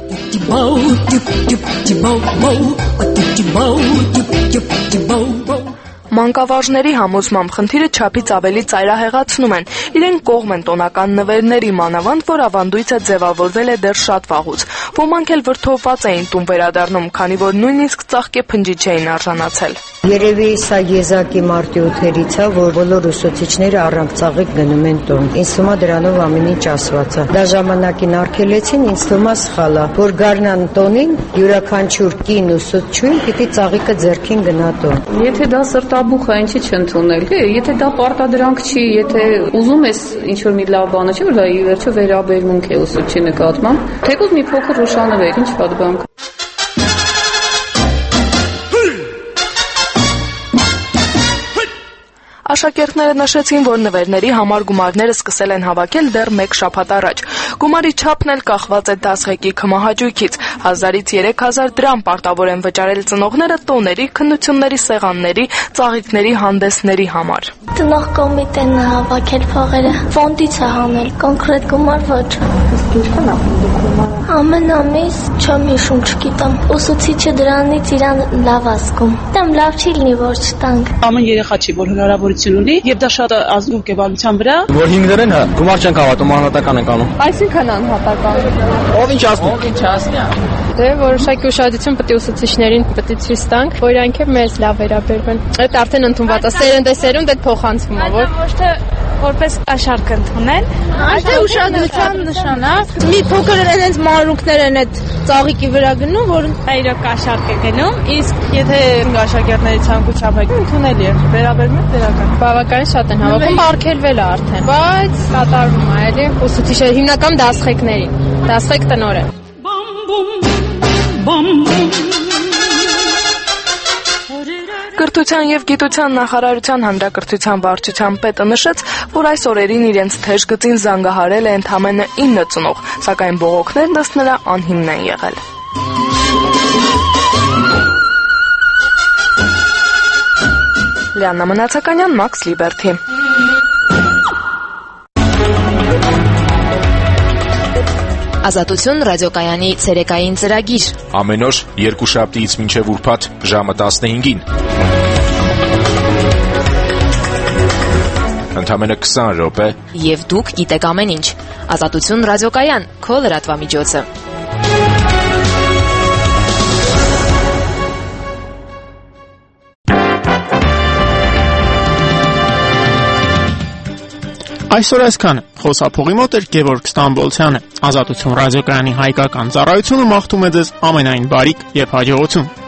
Մանկավարժների համոզմամբ խնդիրը չափից ավելի ծայրահեղացնում են։ Իրենք կողմ են տոնական նվերների, մանավանդ որ ավանդույթը ձևավորվել է դեռ շատ վաղուց։ Ոմանք էլ վրդովված էին տուն վերադառնում, քանի որ նույնիսկ ծաղկե փնջի չէին արժանացել։ Երևի սա եզակի մարտի ութերից է, որ բոլոր ուսուցիչները առանց ծաղիկ գնում են տուն։ Ինձ թվում է դրանով ամեն ինչ ասված է։ Դա ժամանակին արգելեցին, ինձ թվում է սխալ է, որ գարնան տոնին յուրաքանչյուր կին ուսուցչուհին պիտի ծաղիկը ձեռքին գնա տուն։ Եթե դա սրտաբուխ է, ինչի չընդունել։ Եթե դա պարտադրանք չի, եթե ուզում ես ինչ-որ մի լավ բանը չի, որ դա ի վերջո վերաբերմունք է ուսուցչի նկատմամբ, թեկուզ մի փոքր ուշանվեք, ինչ պատվանք։ Աշակերտները նշեցին, որ նվերների համար գումարները սկսել են հավաքել դեռ մեկ շաբաթ առաջ։ Գումարի չափն էլ կախված է դասղեկի քմահաճույքից։ հազարից երեք հազար դրամ պարտավոր են վճարել ծնողները տոների, քննությունների սեղանների, ծաղիկների հանդեսների համար։ Ծնող կոմիտեն է հավաքել փողերը, ֆոնդից է հանել, կոնկրետ գումար ոչ։ Ինչքան է ֆոնդի գումարը։ Ամեն ամիս չեմ հիշում, չգիտեմ։ Ուսուցիչը դրանից իրան լավ ասկում։ Դեմ լավ չի լինի, որ չտանք։ Ամեն երեխա չի, որ հնարավորություն ունի, եւ դա շատ ազնիվ է բանության վրա։ Որ հիմներեն հա գումար չեն հավատում, անհատական են անում։ Այսինքն անհատական։ Ով ինչ ասում։ Ով ինչ ասնի։ Դե որոշակի ուշադրություն պետք է ուսուցիչներին պետք է ցույց տանք, որ իրանք մեզ լավ վերաբերվեն։ Այդ արդեն ընդունված է, սերնդե սերունդ այդ փոխանցվում է, որ ոչ թե որպես կաշառք ընդունել, այլ թե ուշադրության նշան է։ Մի փոքր այնց մանրուքներ են այդ ծաղիկի վրա գնում, որ այրոք կաշառք է գնում, իսկ եթե աշակերտների ցանկությամբ է ընդունելի է, վերաբերվում է դրական։ Բավականին շատ են հավաքում, արգելվել է արդեն, բայց կատարվում է, էլի ուսուցիչը հիմնական դասղեկներին, դասղեկ տնօրեն։ Կրթության եւ գիտության նախարարության հանրակրթության վարչության պետը նշեց, որ այս օրերին իրենց թեժ գծին զանգահարել է ընդամենը ինը ծնող, սակայն բողոքներն ըստ նրա անհիմն են եղել։ Լիաննա Մնացականյան, Մաքս Լիբերթի։ Ազատություն ռադիոկայանի ցերեկային ծրագիր։ Ամեն օր երկուշաբթիից մինչև ուրբաթ ժամը տասնհինգին։ Ընդամենը քսան րոպե։ Եվ դուք գիտեք ամեն ինչ։ Ազատություն ռադիոկայան, քո լրատվամիջոցը։ Այսօր այսքանը խոսափողի մոտ էր Գևորգ Ստամբոլցյանը։ Ազատություն ռադիոկայանի հայկական ծառայությունը մաղթում է ձեզ ամենայն բարիք եւ հաջողություն։